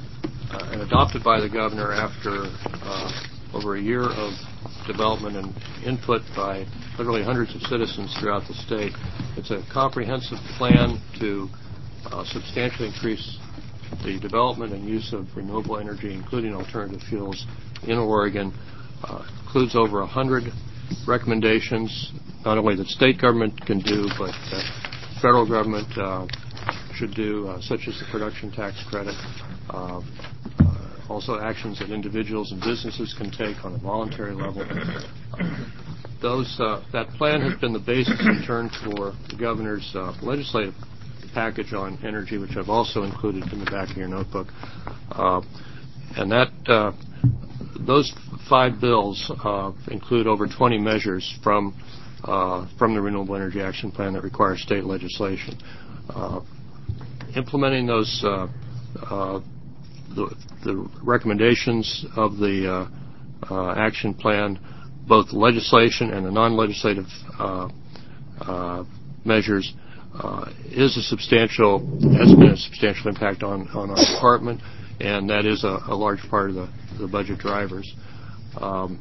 uh, and adopted by the governor after uh, over a year of development and input by literally hundreds of citizens throughout the state. It's a comprehensive plan to uh, substantially increase the development and use of renewable energy, including alternative fuels, in Oregon. Uh, includes over one hundred recommendations, not only that state government can do, but that federal government uh, should do, uh, such as the production tax credit. Uh, uh, also actions that individuals and businesses can take on a voluntary level. Uh, those uh, that plan has been the basis in turn for the governor's uh, legislative package on energy, which I've also included in the back of your notebook. Uh, and that uh, those five bills uh, include over twenty measures from uh, from the Renewable Energy Action Plan that require state legislation. Uh, implementing those uh, uh, the, the recommendations of the uh, uh, action plan, both the legislation and the non-legislative uh, uh, measures, uh, is a substantial has been a substantial impact on, on our department, and that is a, a large part of the, the budget drivers. Um,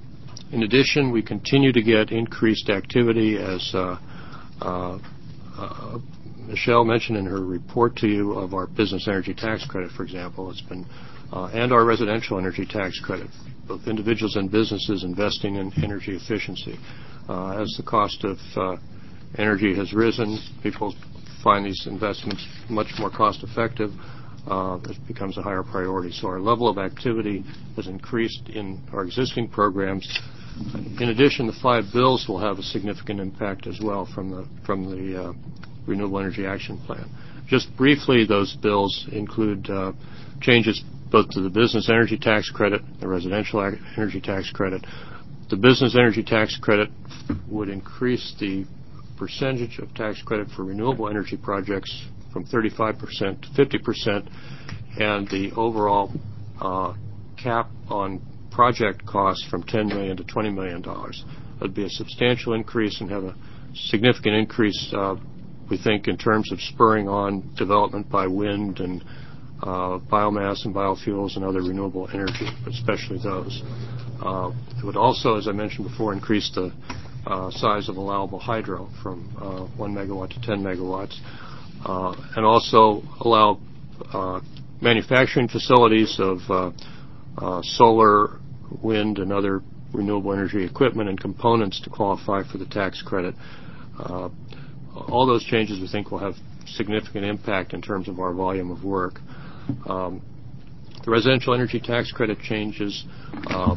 in addition, we continue to get increased activity, as uh, uh, uh, Michelle mentioned in her report to you, of our business energy tax credit, for example. It's been uh, and our residential energy tax credit, both individuals and businesses investing in energy efficiency. Uh, as the cost of uh, energy has risen, people find these investments much more cost effective. Uh, it becomes a higher priority. So our level of activity has increased in our existing programs. In addition, the five bills will have a significant impact as well from the from the uh, Renewable Energy Action Plan. Just briefly, those bills include uh, changes both to the business energy tax credit, the residential energy tax credit. The business energy tax credit would increase the percentage of tax credit for renewable energy projects from thirty-five percent to fifty percent, and the overall uh, cap on project costs from ten million dollars to twenty million dollars. That would be a substantial increase and have a significant increase, uh, we think, in terms of spurring on development by wind and uh, biomass and biofuels and other renewable energy, especially those. Uh, it would also, as I mentioned before, increase the uh, size of allowable hydro from uh, one megawatt to ten megawatts. Uh, and also allow uh, manufacturing facilities of uh, uh, solar, wind, and other renewable energy equipment and components to qualify for the tax credit. Uh, all those changes, we think, will have significant impact in terms of our volume of work. Um, the residential energy tax credit changes, uh,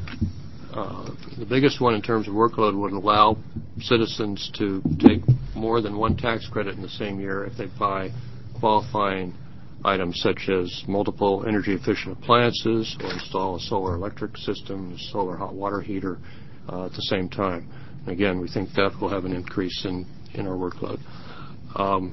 uh, the biggest one in terms of workload would allow citizens to take more than one tax credit in the same year if they buy qualifying items such as multiple energy efficient appliances or install a solar electric system, a solar hot water heater uh, at the same time. And again, we think that will have an increase in, in our workload. Um,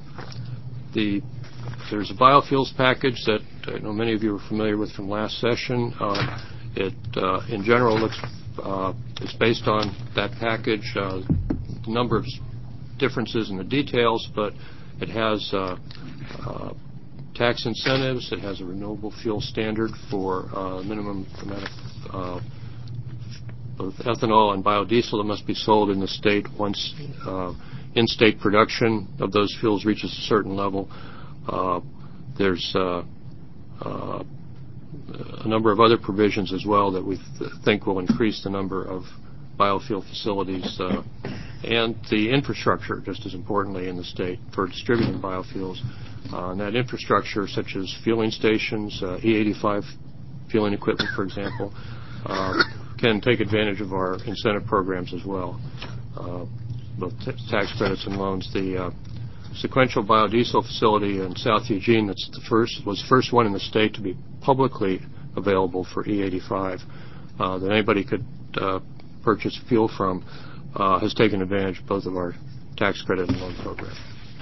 the There's a biofuels package that I know many of you are familiar with from last session. Uh, it, uh, in general, looks uh, it's based on that package. Uh, a number of differences in the details, but it has uh, uh, tax incentives. It has a renewable fuel standard for uh, minimum amount of uh, both ethanol and biodiesel that must be sold in the state once uh, in-state production of those fuels reaches a certain level, uh, there's uh, uh, a number of other provisions as well that we th- think will increase the number of biofuel facilities uh, and the infrastructure, just as importantly, in the state for distributing biofuels. Uh, and that infrastructure, such as fueling stations, uh, E eighty-five fueling equipment, for example, uh, can take advantage of our incentive programs as well, uh, both t- tax credits and loans. The uh, sequential biodiesel facility in South Eugene, that's the first, was the first one in the state to be publicly available for E eighty-five uh, that anybody could uh, purchase fuel from, uh, has taken advantage of both of our tax credit and loan program.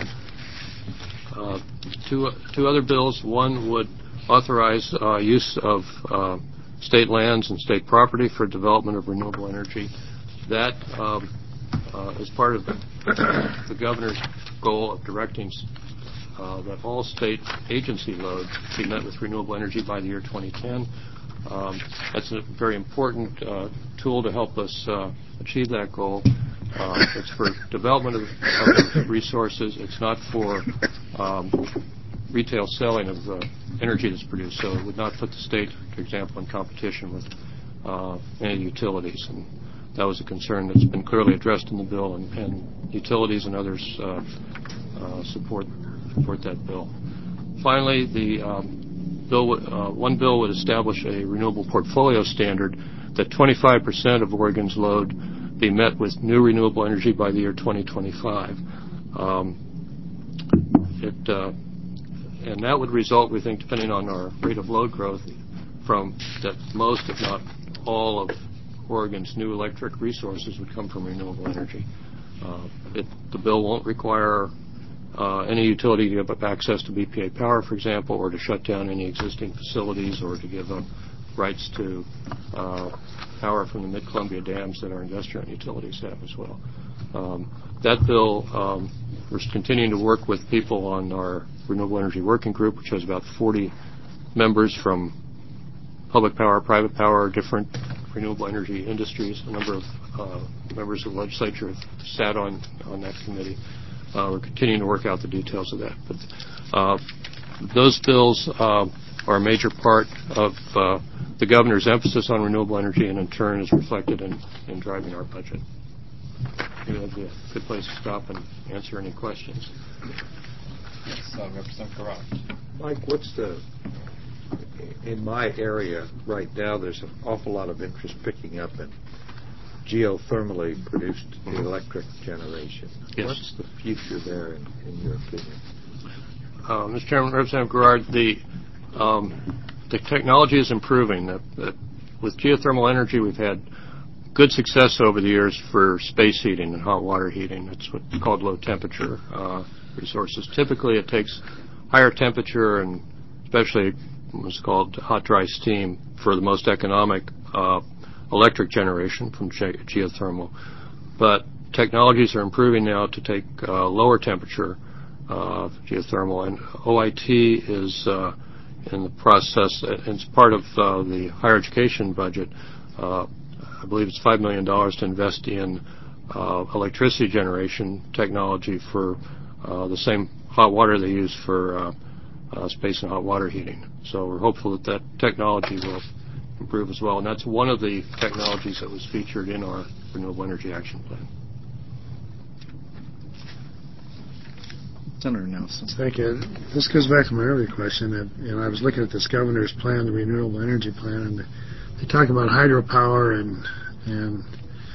Uh, two, two other bills. One would authorize uh, use of uh, state lands and state property for development of renewable energy. That um, uh, is part of the, the governor's goal of directing uh, that all state agency load be met with renewable energy by the year twenty ten. Um, that's a very important uh, tool to help us uh, achieve that goal. Uh, it's for development of, of resources. It's not for um, retail selling of the energy that's produced. So it would not put the state, for example, in competition with uh, any utilities. And that was a concern that's been clearly addressed in the bill, and, and utilities and others uh, uh, support support that bill. Finally, the um, bill would, uh, one bill would establish a renewable portfolio standard that twenty-five percent of Oregon's load be met with new renewable energy by the year twenty twenty-five. Um, it, uh, and that would result, we think, depending on our rate of load growth, from that most, if not all, of Oregon's new electric resources would come from renewable energy. Uh, it, the bill won't require uh, any utility to give up access to B P A power, for example, or to shut down any existing facilities, or to give up rights to uh, power from the Mid-Columbia dams that our investor-owned utilities have as well. Um, that bill, um, we're continuing to work with people on our Renewable Energy Working Group, which has about forty members from public power, private power, different renewable energy industries. A number of uh, members of the legislature have sat on, on that committee. Uh, we're continuing to work out the details of that. But uh, those bills uh, are a major part of uh, the governor's emphasis on renewable energy, and in turn is reflected in, in driving our budget. Maybe that'd be a good place to stop and answer any questions. Yes, uh, Representative Garage. Mike, what's the, in my area right now, there's an awful lot of interest picking up in geothermally produced electric generation. Yes. What's the future there, in, in your opinion? Uh, Mister Chairman, Representative Garrard, the um, the technology is improving. Uh, uh, with geothermal energy, we've had good success over the years for space heating and hot water heating. It's what's called low temperature uh, resources. Typically, it takes higher temperature and especially what's called hot dry steam for the most economic uh, electric generation from ge- geothermal. But technologies are improving now to take uh, lower temperature uh, geothermal, and O I T is uh, in the process. It's part of uh, the higher education budget. Uh, I believe it's five million dollars to invest in uh, electricity generation technology for uh, the same hot water they use for uh, uh, space and hot water heating. So we're hopeful that that technology will improve as well. And that's one of the technologies that was featured in our Renewable Energy Action Plan. Senator Nelson. Thank you. This goes back to my earlier question. That, you know, I was looking at this governor's plan, the renewable energy plan, and they talk about hydropower and and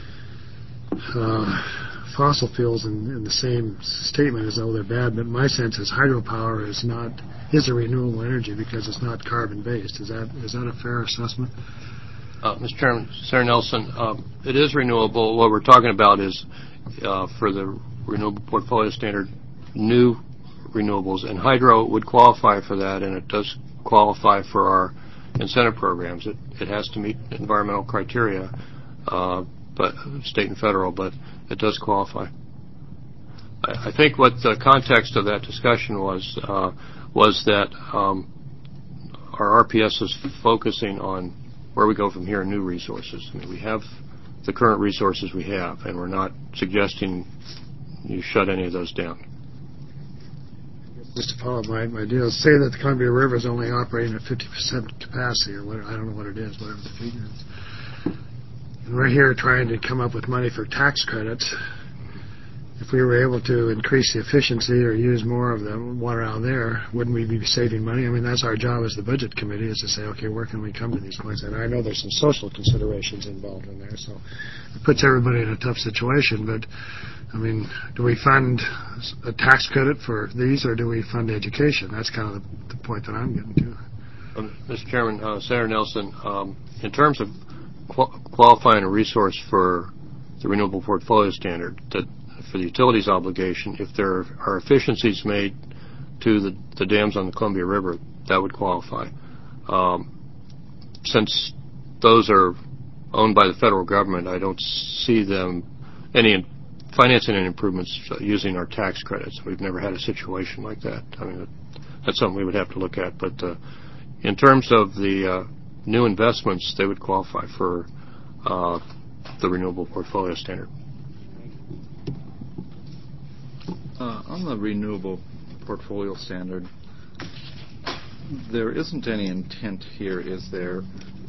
uh, fossil fuels in, in the same statement as though they're bad. But my sense is hydropower is not is a renewable energy because it's not carbon based. Is that is that a fair assessment? Uh, Mister Chairman, Senator Nelson, um, it is renewable. What we're talking about is uh, for the renewable portfolio standard, new renewables, and hydro would qualify for that, and it does qualify for our incentive programs. It, it has to meet environmental criteria, uh, but state and federal, but it does qualify. I, I think what the context of that discussion was uh, was that um, our R P S is focusing on where we go from here in new resources. I mean, we have the current resources we have, and we're not suggesting you shut any of those down. Just to follow my, my deal, say that the Columbia River is only operating at fifty percent capacity, or what, I don't know what it is, whatever the figure is. And we're here trying to come up with money for tax credits. If we were able to increase the efficiency or use more of the water out there, wouldn't we be saving money? I mean, that's our job as the budget committee, is to say, okay, where can we come to these points? And I know there's some social considerations involved in there, so it puts everybody in a tough situation. But, I mean, do we fund a tax credit for these, or do we fund education? That's kind of the, the point that I'm getting to. Um, Mister Chairman, uh, Senator Nelson, um, in terms of qual- qualifying a resource for the Renewable Portfolio Standard, that for the utilities obligation, if there are efficiencies made to the, the dams on the Columbia River, that would qualify. Um, since those are owned by the federal government, I don't see them any in financing any improvements uh, using our tax credits. We've never had a situation like that. I mean, that's something we would have to look at. But uh, in terms of the uh, new investments, they would qualify for uh, the Renewable Portfolio Standard. Uh, on the renewable portfolio standard, there isn't any intent here, is there,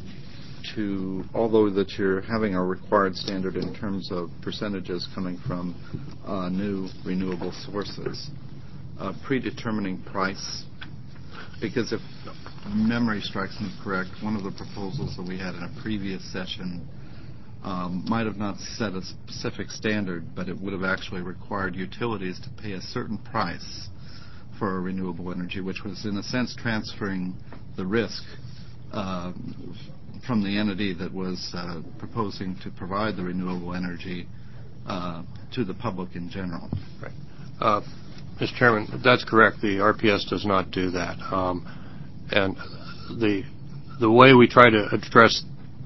to, although that you're having a required standard in terms of percentages coming from uh, new renewable sources, uh, predetermining price? Because if memory strikes me correct, one of the proposals that we had in a previous session Um, might have not set a specific standard, but it would have actually required utilities to pay a certain price for a renewable energy, which was in a sense transferring the risk uh, from the entity that was uh, proposing to provide the renewable energy uh, to the public in general. Right. Uh, Mister Chairman, that's correct. The R P S does not do that. Um, and the the way we try to address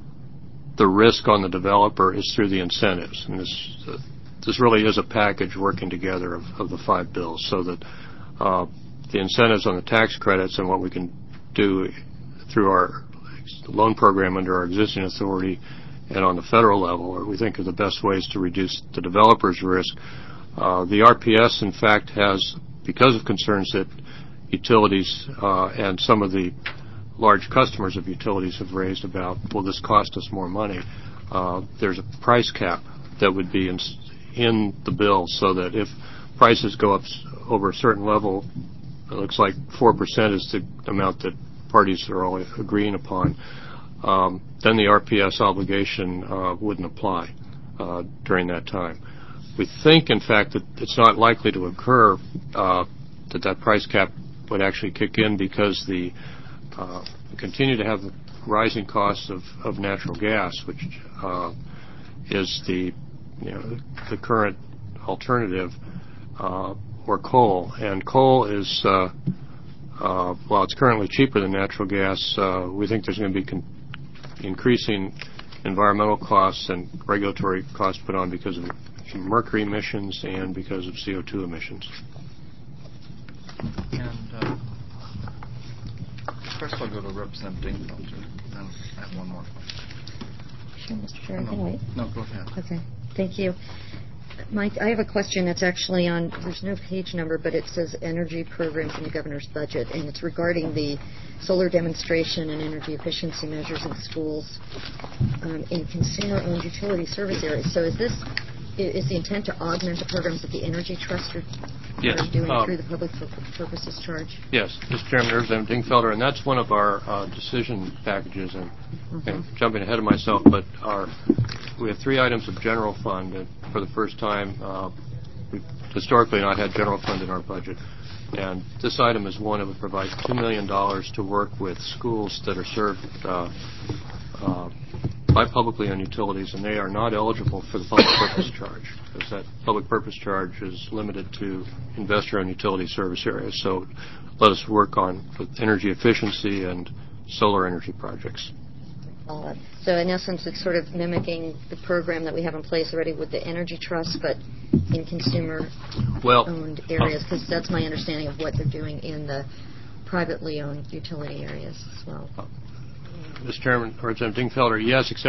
the risk on the developer is through the incentives. And this, uh, this really is a package working together of, of the five bills, so that uh, the incentives on the tax credits and what we can do through our loan program under our existing authority and on the federal level, we think are the best ways to reduce the developer's risk. Uh, the R P S, in fact, has, because of concerns that utilities uh, and some of the large customers of utilities have raised about, will this cost us more money? Uh, there's a price cap that would be in, in the bill, so that if prices go up over a certain level, it looks like four percent is the amount that parties are all agreeing upon, um, then the R P S obligation uh, wouldn't apply uh, during that time. We think, in fact, that it's not likely to occur uh, that that price cap would actually kick in, because the Uh, we continue to have the rising costs of, of natural gas, which uh, is the you know the current alternative, uh, or coal. And coal is, uh, uh, while it's currently cheaper than natural gas, uh, we think there's going to be con- increasing environmental costs and regulatory costs put on because of mercury emissions and because of C O two emissions. And uh, first I'll go to Representative Dingfelter, then I have one more question. Sure, Mister Chair, I no, can wait. No, go ahead. Okay, thank you. Mike, I have a question that's actually on, there's no page number, but it says energy programs in the governor's budget, and it's regarding the solar demonstration and energy efficiency measures in schools um, in consumer-owned utility service areas. So is this, is the intent to augment the programs that the Energy Trust are, yes. are doing um, through the public purposes charge? Yes, Mister Chairman, Representative Dingfelder, and that's one of our uh, decision packages. And, mm-hmm. and jumping ahead of myself, but our we have three items of general fund, and for the first time, uh, we've historically not had general fund in our budget. And this item is one that would provide two million dollars to work with schools that are served uh, uh, by publicly owned utilities, and they are not eligible for the public purpose charge, because that public purpose charge is limited to investor-owned utility service areas. So let us work on with energy efficiency and solar energy projects. Uh, so in essence, it's sort of mimicking the program that we have in place already with the Energy Trust, but in consumer-owned well, areas, because that's my understanding of what they're doing in the privately owned utility areas as well. Uh, Mister Chairman, Representative Dingfelder, yes, except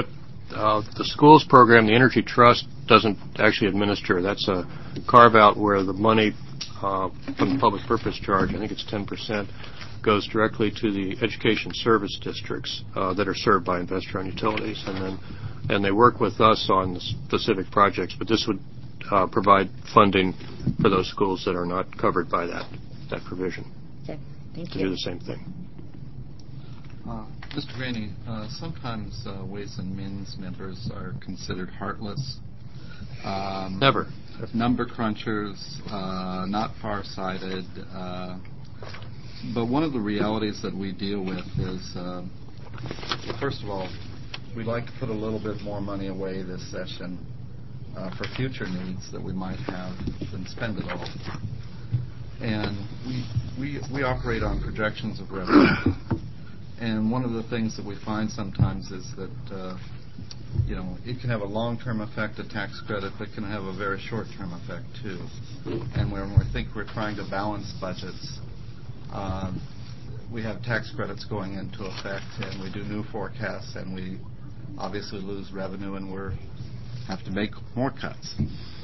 uh, the schools program, the Energy Trust doesn't actually administer. That's a carve-out where the money uh, from the public purpose charge, I think it's ten percent, goes directly to the education service districts uh, that are served by investor-owned utilities, and then and they work with us on the specific projects. But this would uh, provide funding for those schools that are not covered by that that provision. Okay, thank to you. do the same thing. Uh, Mister Graney, uh, sometimes uh, Ways and Means members are considered heartless. Um, Never. Number crunchers, uh, not far-sighted. Uh, but one of the realities that we deal with is, uh, first of all, we'd like to put a little bit more money away this session uh, for future needs that we might have than spend it all. And we, we, we operate on projections of revenue. And one of the things that we find sometimes is that, uh, you know, it can have a long-term effect, a tax credit, but can have a very short-term effect, too. And when we think we're trying to balance budgets, uh, we have tax credits going into effect, and we do new forecasts, and we obviously lose revenue, and we have to make more cuts.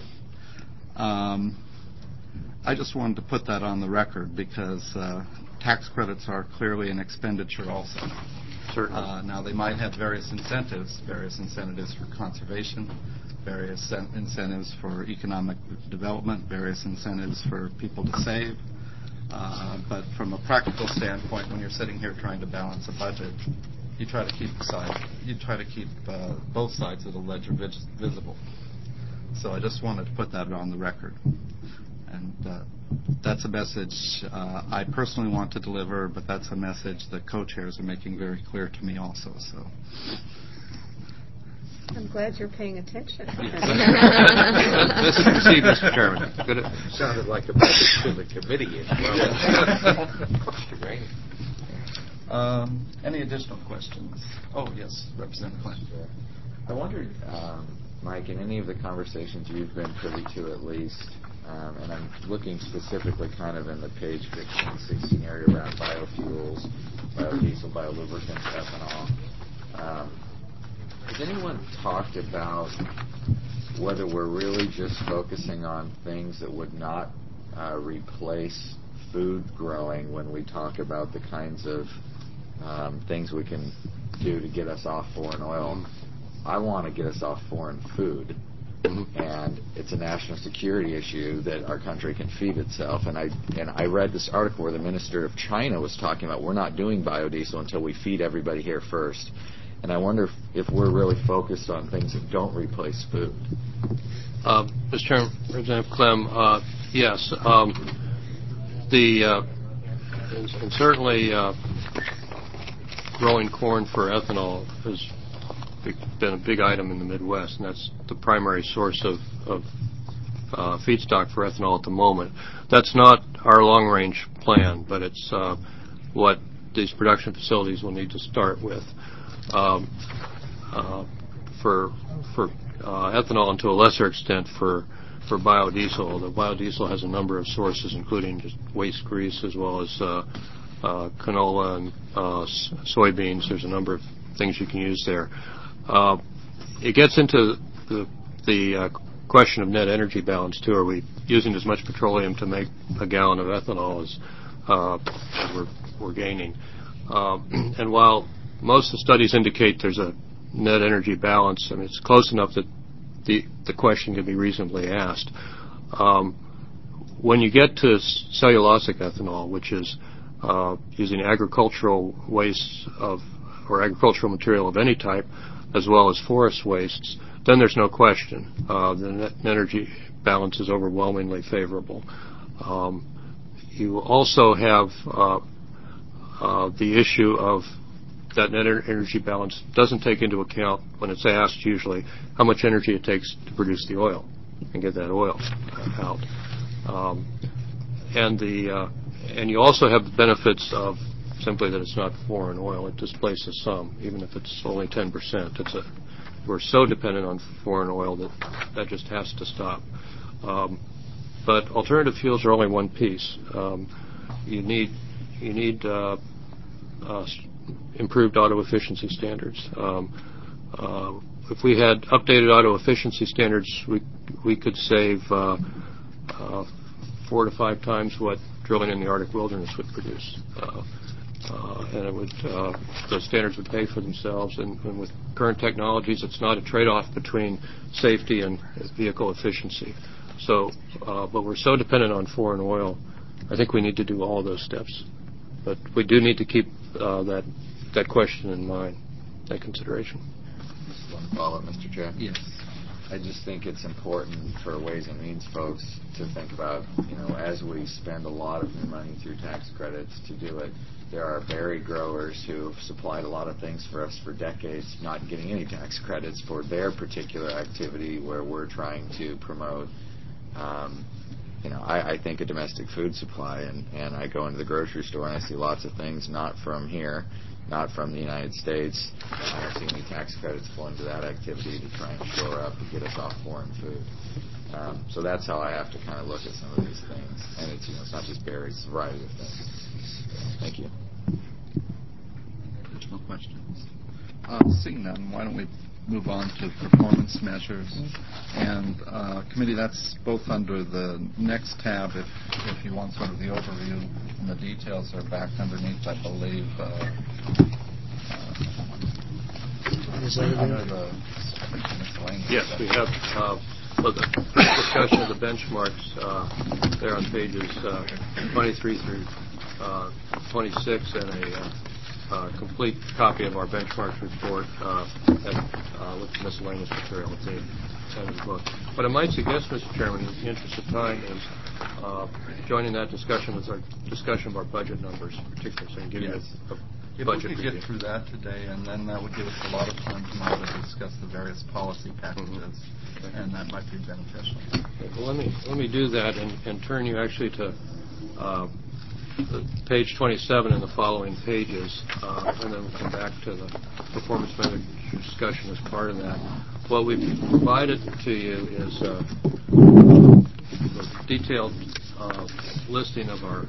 Um, I just wanted to put that on the record because uh, tax credits are clearly an expenditure also. Certainly. Uh, now, they might have various incentives, various incentives for conservation, various sen- incentives for economic development, various incentives for people to save. Uh, but from a practical standpoint, when you're sitting here trying to balance a budget, you try to keep side, you try to keep uh, both sides of the ledger vis- visible. So I just wanted to put that on the record. And uh, that's a message uh, I personally want to deliver, but that's a message that co-chairs are making very clear to me also. So, I'm glad you're paying attention. This is received, Mister Chairman. Good. Sounded like a message to the committee as well. Mister Graney. um, any additional questions? Oh, yes, Representative Clinton. I wondered, um, Mike, in any of the conversations you've been privy to at least, Um, and I'm looking specifically kind of in the page fifteen, sixteen area around biofuels, biodiesel, biolubricants, ethanol. Um, has anyone talked about whether we're really just focusing on things that would not uh, replace food growing when we talk about the kinds of um, things we can do to get us off foreign oil? I want to get us off foreign food. And it's a national security issue that our country can feed itself. And I and I read this article where the Minister of China was talking about we're not doing biodiesel until we feed everybody here first. And I wonder if, if we're really focused on things that don't replace food. Uh, Mister Chairman, Representative Clem, uh, yes. Um, the uh, and, and certainly uh, growing corn for ethanol is been a big item in the Midwest, and that's the primary source of, of uh, feedstock for ethanol at the moment. That's not our long-range plan, but it's uh, what these production facilities will need to start with. Um, uh, for for uh, ethanol, and to a lesser extent for for biodiesel. The biodiesel has a number of sources, including just waste grease as well as uh, uh, canola and uh, soybeans. There's a number of things you can use there. Uh, it gets into the, the uh, question of net energy balance, too. Are we using as much petroleum to make a gallon of ethanol as, uh, as we're, we're gaining? Uh, and while most of the studies indicate there's a net energy balance, I mean, it's close enough that the, the question can be reasonably asked. Um, when you get to cellulosic ethanol, which is uh, using agricultural waste of or agricultural material of any type, as well as forest wastes, then there's no question. Uh, the net energy balance is overwhelmingly favorable. Um, you also have uh, uh, the issue of that net energy balance doesn't take into account, when it's asked usually, how much energy it takes to produce the oil and get that oil out. Um, and the uh, and you also have the benefits of simply that it's not foreign oil. It displaces some, even if it's only ten percent. It's a, we're so dependent on foreign oil that that just has to stop. Um, but alternative fuels are only one piece. Um, you need you need uh, uh, improved auto efficiency standards. Um, uh, if we had updated auto efficiency standards, we we could save uh, uh, four to five times what drilling in the Arctic wilderness would produce. Uh, uh, and it would, uh, those standards would pay for themselves. And, and with current technologies, it's not a trade-off between safety and vehicle efficiency. So, uh, but we're so dependent on foreign oil, I think we need to do all those steps. But we do need to keep uh, that that question in mind, that consideration. Just one follow-up, Mister Chair. Yes. I just think it's important for Ways and Means folks to think about, you know, as we spend a lot of new money through tax credits to do it, there are berry growers who have supplied a lot of things for us for decades, not getting any tax credits for their particular activity where we're trying to promote, um, you know, I, I think a domestic food supply, and, and I go into the grocery store and I see lots of things not from here, not from the United States. I don't see any tax credits flowing to that activity to try and shore up and get us off foreign food. Um, so that's how I have to kind of look at some of these things. And it's, you know, it's not just berries, it's a variety of things. Thank you. Additional questions? Uh, seeing none, why don't we move on to performance measures? And uh, committee, that's both under the next tab if, if you want sort of the overview, and the details are back underneath, I believe, uh, uh, under the miscellaneous. Yes, we have uh, well, the discussion of the benchmarks uh, there on pages uh, twenty-three through uh, twenty-six, and a uh, uh, complete copy of our benchmarks report uh, and, uh, with the miscellaneous material at the end of the book. What I might suggest, Mister Chairman, in the interest of time, is uh, joining that discussion with our discussion of our budget numbers, in particular, so I can give Yes. you a, a If budget we could review. get through that today, and then that would give us a lot of time tomorrow to discuss the various policy packages, Mm-hmm. Okay. and that might be beneficial. Okay, well, let me let me do that and, and turn you actually to uh, the page twenty-seven and the following pages, uh, and then we'll come back to the performance manager discussion as part of that. What we've provided to you is uh, a detailed uh, listing of our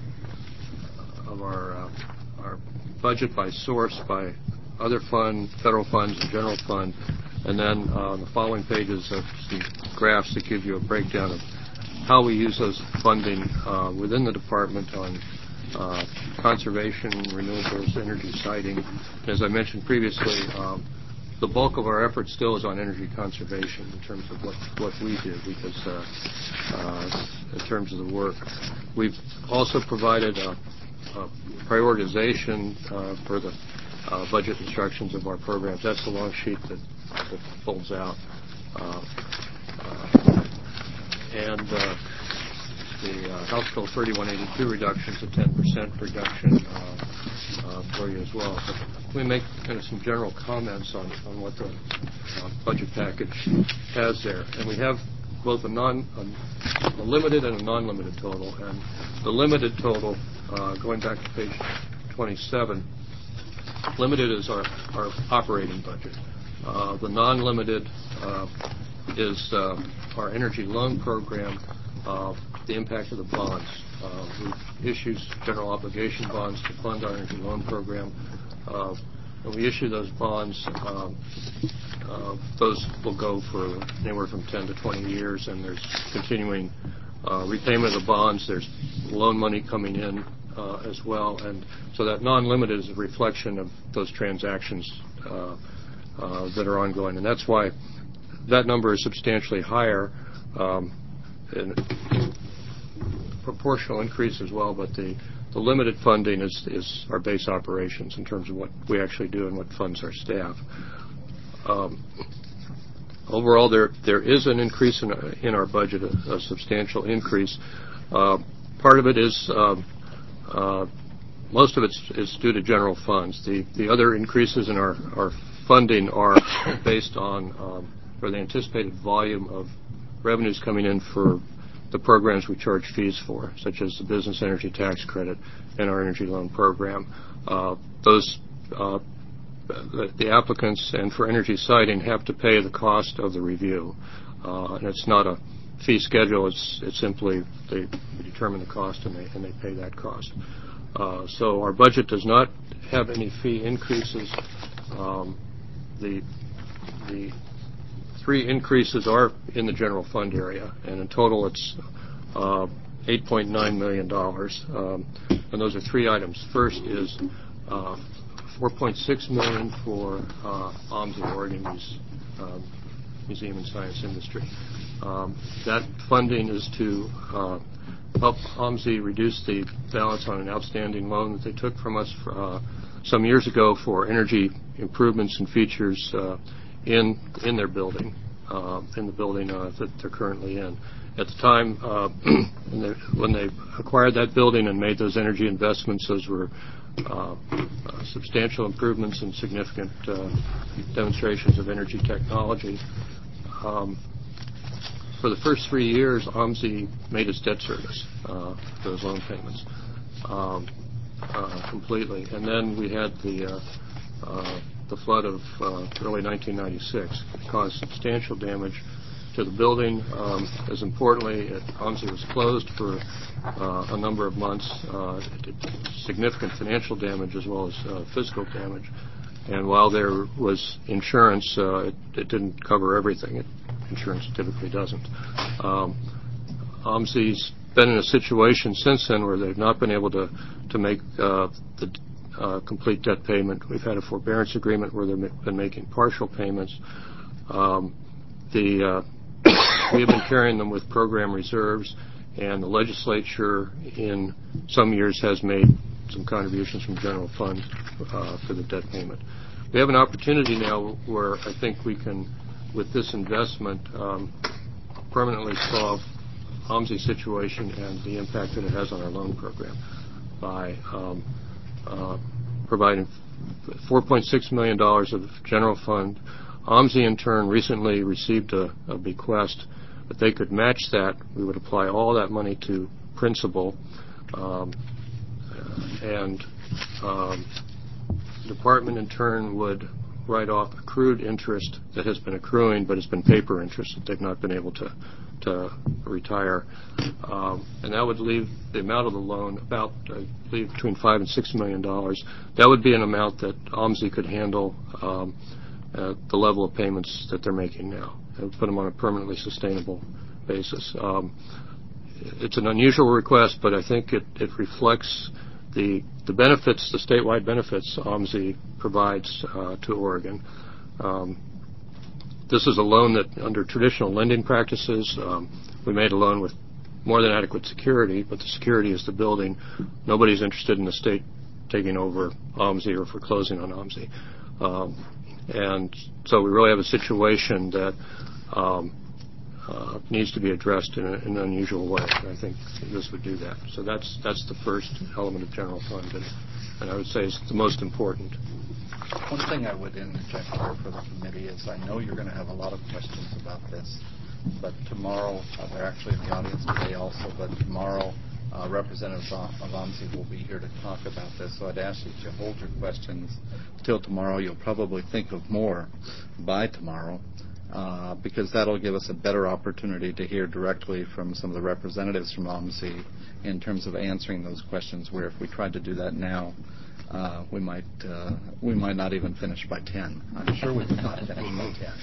of our uh, our budget by source, by other fund, federal funds, and general fund, and then uh, the following pages of some graphs that give you a breakdown of how we use those funding uh, within the department on uh, conservation, renewables, energy siting. As I mentioned previously, um, the bulk of our effort still is on energy conservation in terms of what, what we do, because uh, uh, in terms of the work. We've also provided a, a prioritization uh, for the uh, budget instructions of our programs. That's the long sheet that, that folds out. Uh, uh, and uh, the uh, House Bill thirty-one eighty-two reductions, a ten percent reduction uh, uh, for you as well. But we make kind of some general comments on, on what the uh, budget package has there. And we have both a, non, a, a limited and a non-limited total. And the limited total, uh, going back to page twenty-seven, limited is our, our operating budget. Uh, the non-limited uh, is uh, our energy loan program, uh, the impact of the bonds. Uh, we issue general obligation bonds to fund our energy loan program. Uh, when we issue those bonds, um, uh, those will go for anywhere from ten to twenty years, and there's continuing uh, repayment of the bonds. There's loan money coming in uh, as well, and so that non-limited is a reflection of those transactions uh, uh, that are ongoing, and that's why that number is substantially higher. Um, in proportional increase as well, but the, the limited funding is, is our base operations in terms of what we actually do and what funds our staff. Um, overall, there there is an increase in, in our budget, a, a substantial increase. Uh, part of it is, um, uh, most of it is due to general funds. The the other increases in our, our funding are based on, um, or the anticipated volume of revenues coming in for the programs we charge fees for, such as the Business Energy Tax Credit and our Energy Loan Program. Uh, those, uh, the, the applicants and for energy siting have to pay the cost of the review. Uh, and it's not a fee schedule, it's, it's simply they determine the cost and they, and they pay that cost. Uh, so our budget does not have any fee increases. Um, the, the three increases are in the general fund area, and in total it's uh, eight point nine million dollars. Um, and those are three items. First is uh, four point six million dollars for uh, OMSI, Oregon um, Museum and Science Industry. Um, that funding is to uh, help OMSI reduce the balance on an outstanding loan that they took from us for, uh, some years ago for energy improvements and features uh, in in their building, uh, in the building uh, that they're currently in. At the time, uh, when, they, when they acquired that building and made those energy investments, those were uh, uh, substantial improvements and significant uh, demonstrations of energy technology. Um, for the first three years, OMSI made its debt service, uh, those loan payments, um, uh, completely. And then we had the uh, uh, the flood of uh, early nineteen ninety-six. It caused substantial damage to the building. Um, as importantly, it, OMSI was closed for uh, a number of months. Uh, it did significant financial damage as well as uh, physical damage. And while there was insurance, uh, it, it didn't cover everything. It, insurance typically doesn't. Um, OMSI's been in a situation since then where they've not been able to, to make uh, the uh, complete debt payment. We've had a forbearance agreement where they've been making partial payments. Um, the uh, we have been carrying them with program reserves, and the legislature in some years has made some contributions from general fund uh, for the debt payment. We have an opportunity now where I think we can, with this investment, um, permanently solve OMSI's situation and the impact that it has on our loan program by um, uh, providing four point six million dollars of general fund. OMSI, in turn, recently received a, a bequest that they could match that. We would apply all that money to principal, um, and um, the department, in turn, would write off accrued interest that has been accruing, but has been paper interest that they've not been able to to retire, um, and that would leave the amount of the loan about, I believe, between five and six million dollars. That would be an amount that OMSI could handle um, at the level of payments that they're making now. It would put them on a permanently sustainable basis. Um, it's an unusual request, but I think it, it reflects the the benefits, the statewide benefits OMSI provides uh, to Oregon. Um, This is a loan that, under traditional lending practices, um, we made a loan with more than adequate security, but the security is the building. Nobody's interested in the state taking over OMSI or foreclosing on OMSI. Um, and so we really have a situation that um, uh, needs to be addressed in, a, in an unusual way. And I think this would do that. So that's that's the first element of general fund, and, and I would say it's the most important. One thing I would interject here for the committee is I know you're going to have a lot of questions about this, but tomorrow, uh, they're actually in the audience today also, but tomorrow uh, representatives of OMSI will be here to talk about this, so I'd ask you to hold your questions till tomorrow. You'll probably think of more by tomorrow, uh, because that'll give us a better opportunity to hear directly from some of the representatives from OMSI in terms of answering those questions, where if we tried to do that now, Uh, we might uh, we might not even finish by ten. I'm sure we could not finish by ten.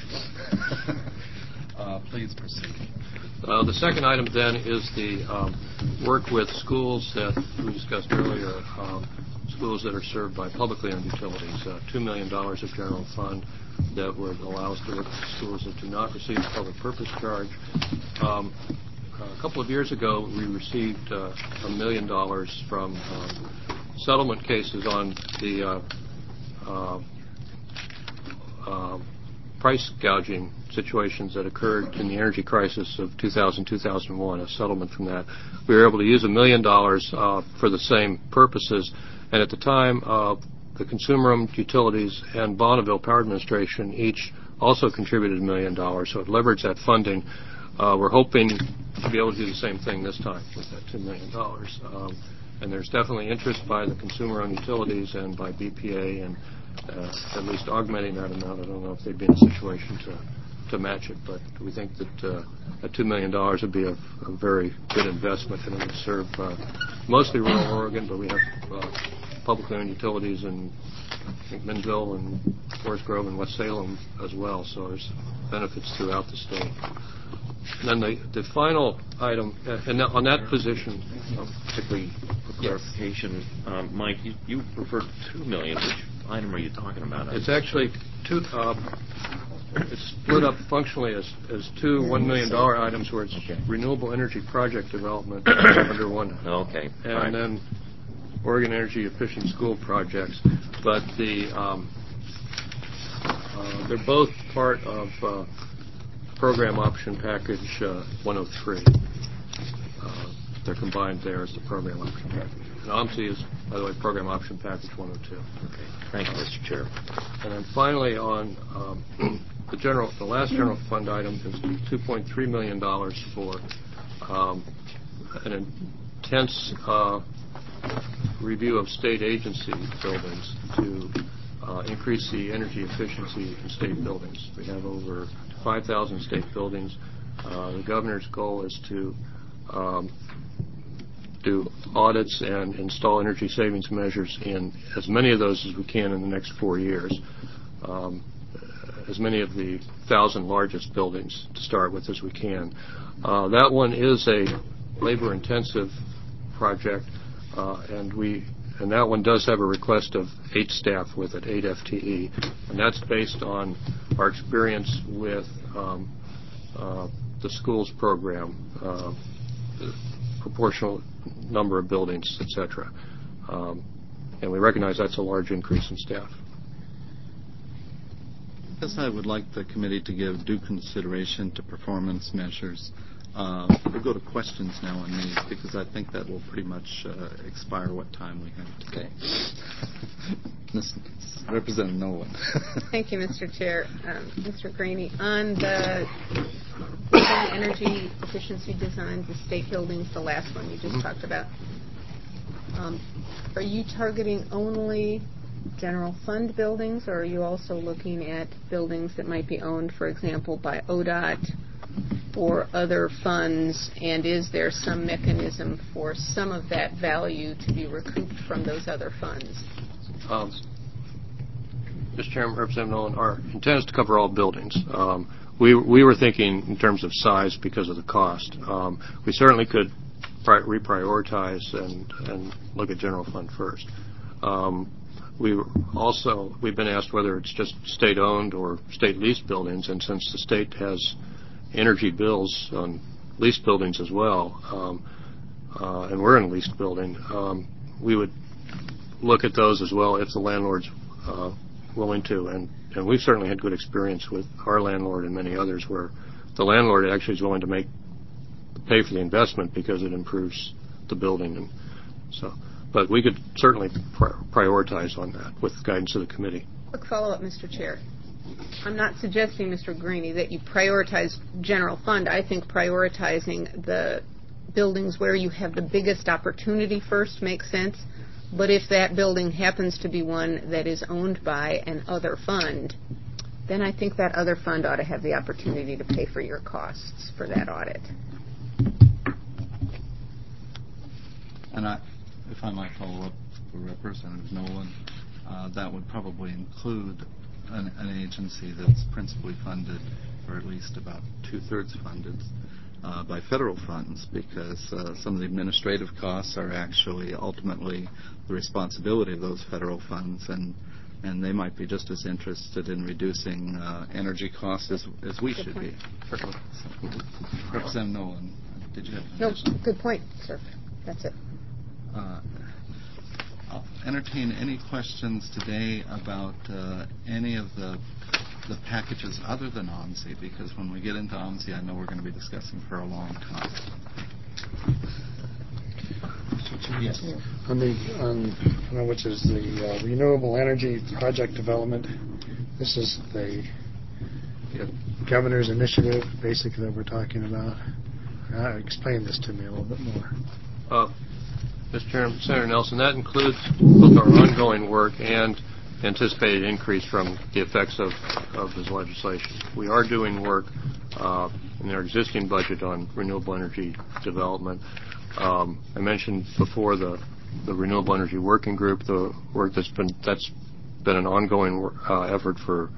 uh, please proceed. Uh, the second item then is the um, work with schools that we discussed earlier, um, schools that are served by publicly owned utilities. Uh, Two million dollars of general fund that would allow us to work with schools that do not receive a public purpose charge. Um, a couple of years ago, we received uh, a million dollars from um, settlement cases on the uh, uh, uh, price gouging situations that occurred in the energy crisis of two thousand, two thousand one, a settlement from that. We were able to use a million dollars uh, for the same purposes, and at the time, uh, the consumer-owned utilities and Bonneville Power Administration each also contributed a million dollars, so it leveraged that funding. Uh, we're hoping to be able to do the same thing this time with that two million dollars. Um, And there's definitely interest by the consumer-owned utilities and by B P A in uh, at least augmenting that amount. I don't know if they'd be in a situation to, to match it, but we think that uh, that two million dollars would be a, a very good investment, and it would serve uh, mostly rural Oregon, but we have uh, publicly owned utilities in Minville and Forest Grove and West Salem as well. So there's benefits throughout the state. And then the, the final item, uh, and on that position, uh, particularly for Clarification, um, Mike, you, you referred to two million. Which item are you talking about? It's actually two. Um, it's split up functionally as, as two one million dollar items, where it's Okay. renewable energy project development under one, Okay. and All right. then Oregon Energy Efficient School projects. But the um, uh, they're both part of uh, Program Option Package uh, one oh three. Uh, they're combined there as the Program Option Package. And O M S I is, by the way, Program Option Package one oh two. Okay. Thank you, Mister Chair. And then finally, on um, the general, the last general fund item is two point three million dollars for um, an intense uh, review of state agency buildings to uh, increase the energy efficiency in state buildings. We have over five thousand state buildings. Uh, the governor's goal is to um, do audits and install energy savings measures in as many of those as we can in the next four years. Um, as many of the thousand largest buildings to start with as we can. Uh, that one is a labor-intensive project, uh, and we and that one does have a request of eight staff with it, eight F T E, and that's based on our experience with um, uh, the schools program, uh, the proportional number of buildings, et cetera. Um, and we recognize that's a large increase in staff. Yes, I would like the committee to give due consideration to performance measures. Uh, we'll go to questions now on these because I think that will pretty much uh, expire what time we have today. Miz Representative Nolan. Thank you, Mister Chair. Um, Mister Graney, on the building energy efficiency designs, the state buildings, the last one you just mm-hmm. talked about, um, are you targeting only general fund buildings, or are you also looking at buildings that might be owned, for example, by O D O T or other funds, and is there some mechanism for some of that value to be recouped from those other funds? Um, Mister Chairman, Representative Nolan, our intent is to cover all buildings. Um, we, we were thinking in terms of size because of the cost. Um, we certainly could pri- reprioritize and, and look at general fund first. Um, We also, we've been asked whether it's just state-owned or state-leased buildings, and since the state has energy bills on leased buildings as well, um, uh, and we're in a leased building, um, we would look at those as well if the landlord's uh, willing to. And, and we've certainly had good experience with our landlord and many others where the landlord actually is willing to make pay for the investment because it improves the building. And so. But we could certainly pri- prioritize on that with guidance of the committee. Quick follow-up, Mister Chair. I'm not suggesting, Mister Graney, that you prioritize general fund. I think prioritizing the buildings where you have the biggest opportunity first makes sense. But if that building happens to be one that is owned by an other fund, then I think that other fund ought to have the opportunity to pay for your costs for that audit. And I... If I might follow up for Representative Nolan, uh, that would probably include an, an agency that's principally funded, or at least about two-thirds funded, uh, by federal funds, because uh, some of the administrative costs are actually ultimately the responsibility of those federal funds, and and they might be just as interested in reducing uh, energy costs as, as we good should point. be. So, Representative Nolan, did you have an No, additional? good point, sir. That's it. Uh, I'll entertain any questions today about uh, any of the the packages other than O M S I, because when we get into O M S I, I know we're going to be discussing for a long time. Yes. On the, on, which is the uh, renewable energy project development, this is the governor's initiative, basically, that we're talking about. Uh, explain this to me a little bit more. Uh, Mister Chairman, Senator Nelson, that includes both our ongoing work and anticipated increase from the effects of, of this legislation. We are doing work uh, in our existing budget on renewable energy development. Um, I mentioned before the, the Renewable Energy Working Group, the work that's been that's been an ongoing uh, effort for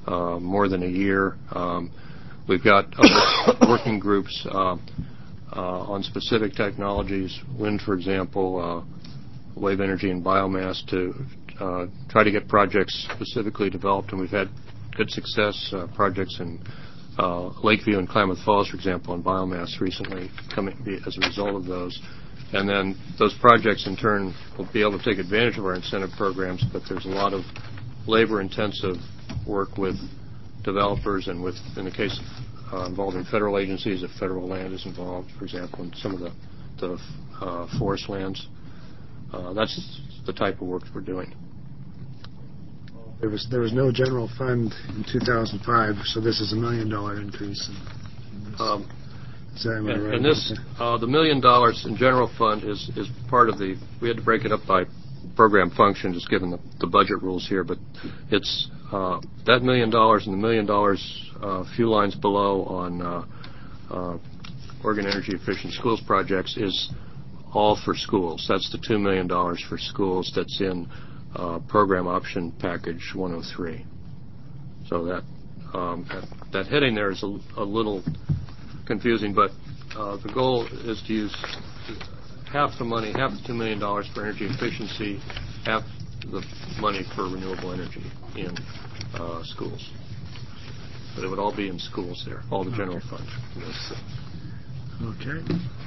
uh, more than a year. Um, we've got other working groups uh, uh, on specific technologies, wind, for example, uh, wave energy and biomass, to uh, try to get projects specifically developed, and we've had good success, uh, projects in uh, Lakeview and Klamath Falls, for example, on biomass recently coming as a result of those. And then those projects, in turn, will be able to take advantage of our incentive programs, but there's a lot of labor-intensive work with developers and with, in the case of uh, involving federal agencies, if federal land is involved, for example, in some of the, the uh, forest lands. Uh, that's the type of work we're doing. There was there was no general fund in two thousand five, so this is a million dollar increase. In, in this. Um, is that am I right? And this, uh, the million dollars in general fund is is part of the. We had to break it up by program function, just given the, the budget rules here. But it's uh, that million dollars and the million dollars a uh, few lines below on uh, uh, Oregon Energy Efficient Schools projects is all for schools. That's the two million dollars for schools. That's in uh, program option package one oh three. So that um, that, that heading there is a, a little confusing, but uh, the goal is to use half the money, half the two million dollars for energy efficiency, half the money for renewable energy in uh, schools. But it would all be in schools there, all the general okay. funds. Okay.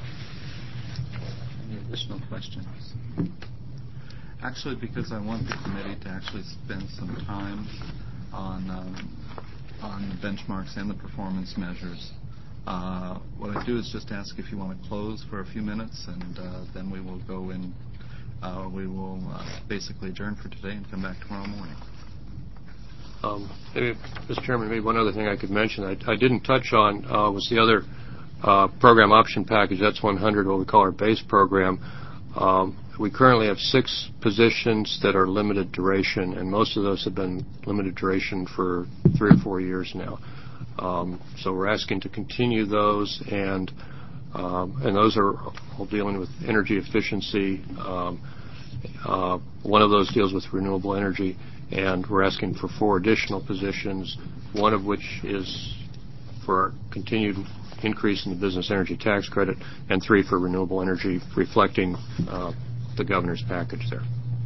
Any additional questions? Actually, because I want the committee to actually spend some time on um, on the benchmarks and the performance measures. Uh, what I do is just ask if you want to close for a few minutes, and uh, then we will go in. Uh, we will uh, basically adjourn for today and come back tomorrow morning. Um, maybe, Mister Chairman, maybe one other thing I could mention I, I didn't touch on uh, was the other uh, program option package. That's one hundred, what we call our base program. Um, we currently have six positions that are limited duration, and most of those have been limited duration for three or four years now. Um, so we're asking to continue those, and um, and those are all dealing with energy efficiency. Um, uh, one of those deals with renewable energy, and we're asking for four additional positions, one of which is for our continued increase in the business energy tax credit, and three for renewable energy, reflecting uh, the governor's package there.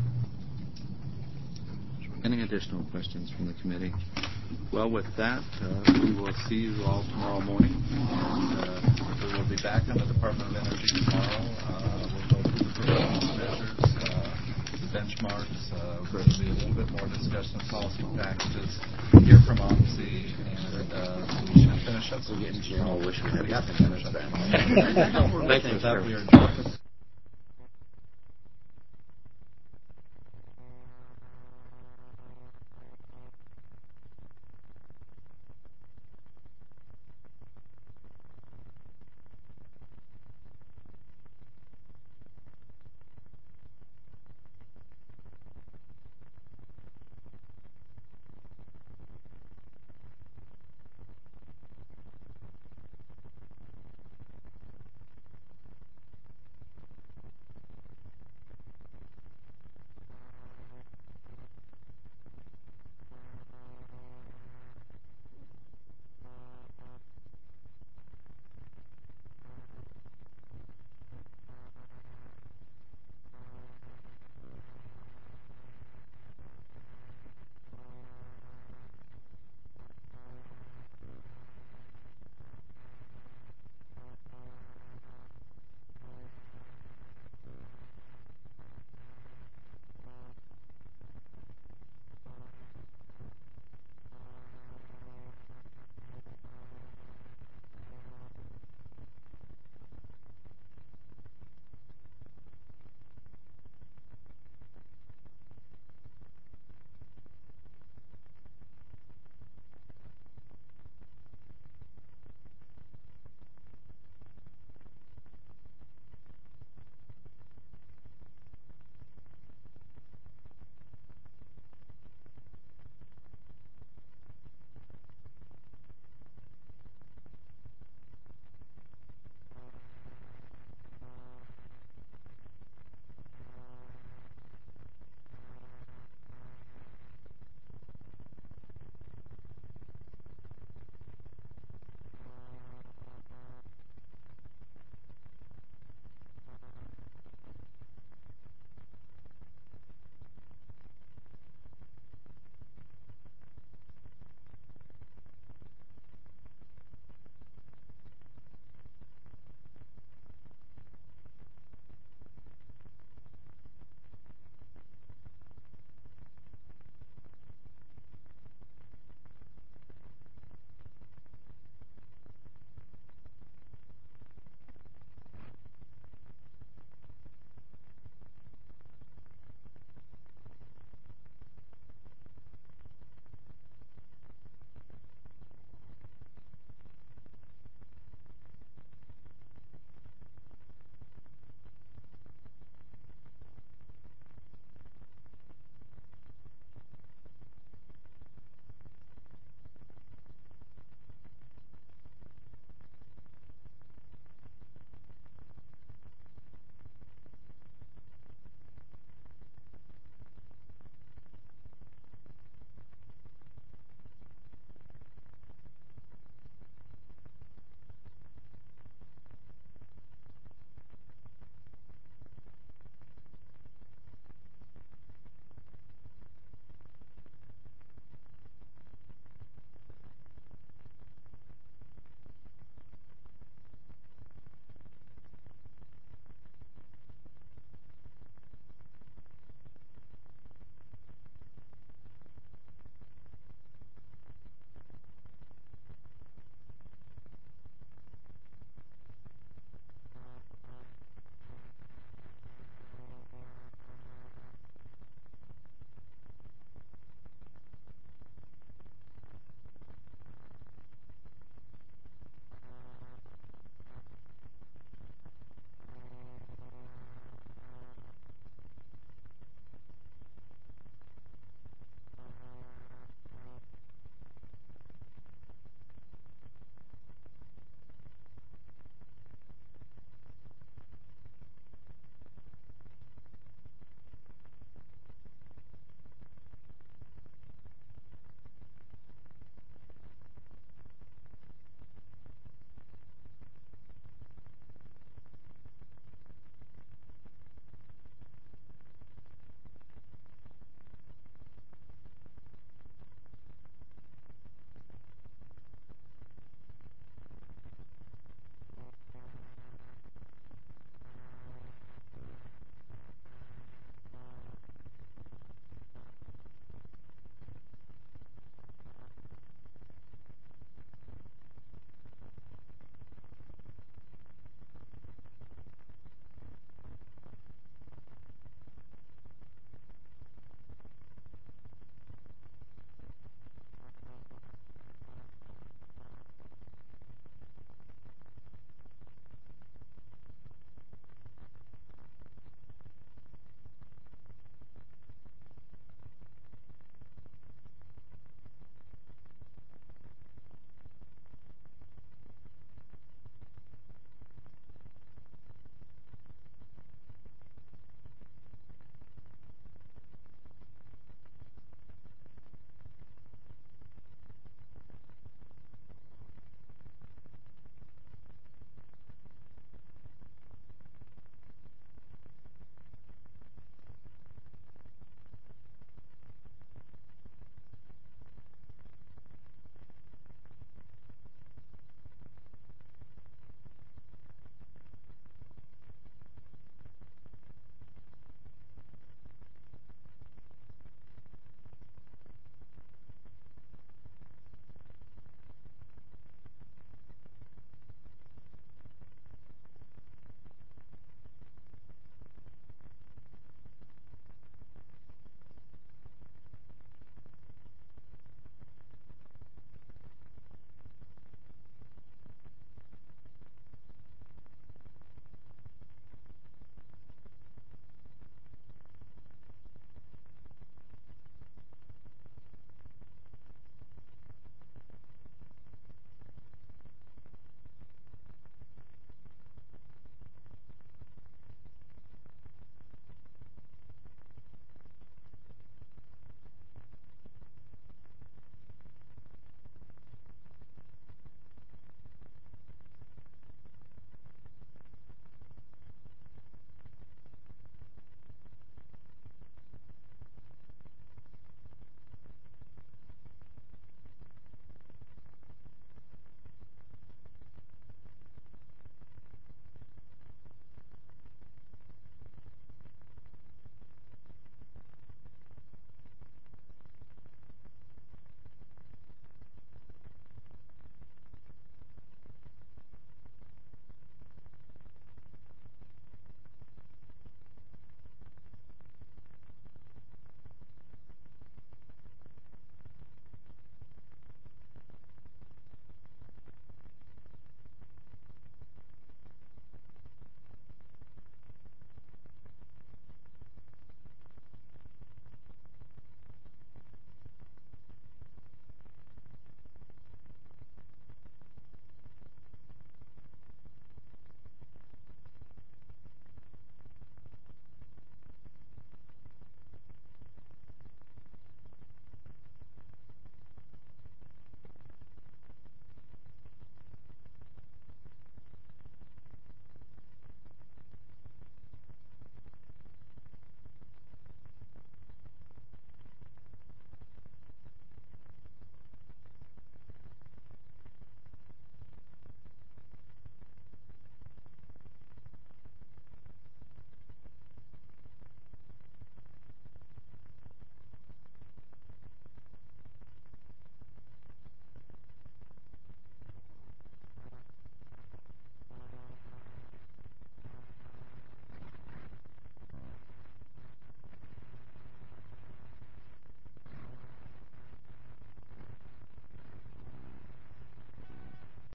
Any additional questions from the committee? Well, with that, uh, we will see you all tomorrow morning, and uh, we will be back in the Department of Energy tomorrow. Uh, we'll go through the performance measures, uh, the benchmarks. Uh, there will be a little bit more discussion of policy packages, hear from O M C, and uh, we should finish up. We're getting Jim. I wish we had got the minutes back. Thank you, sir. We are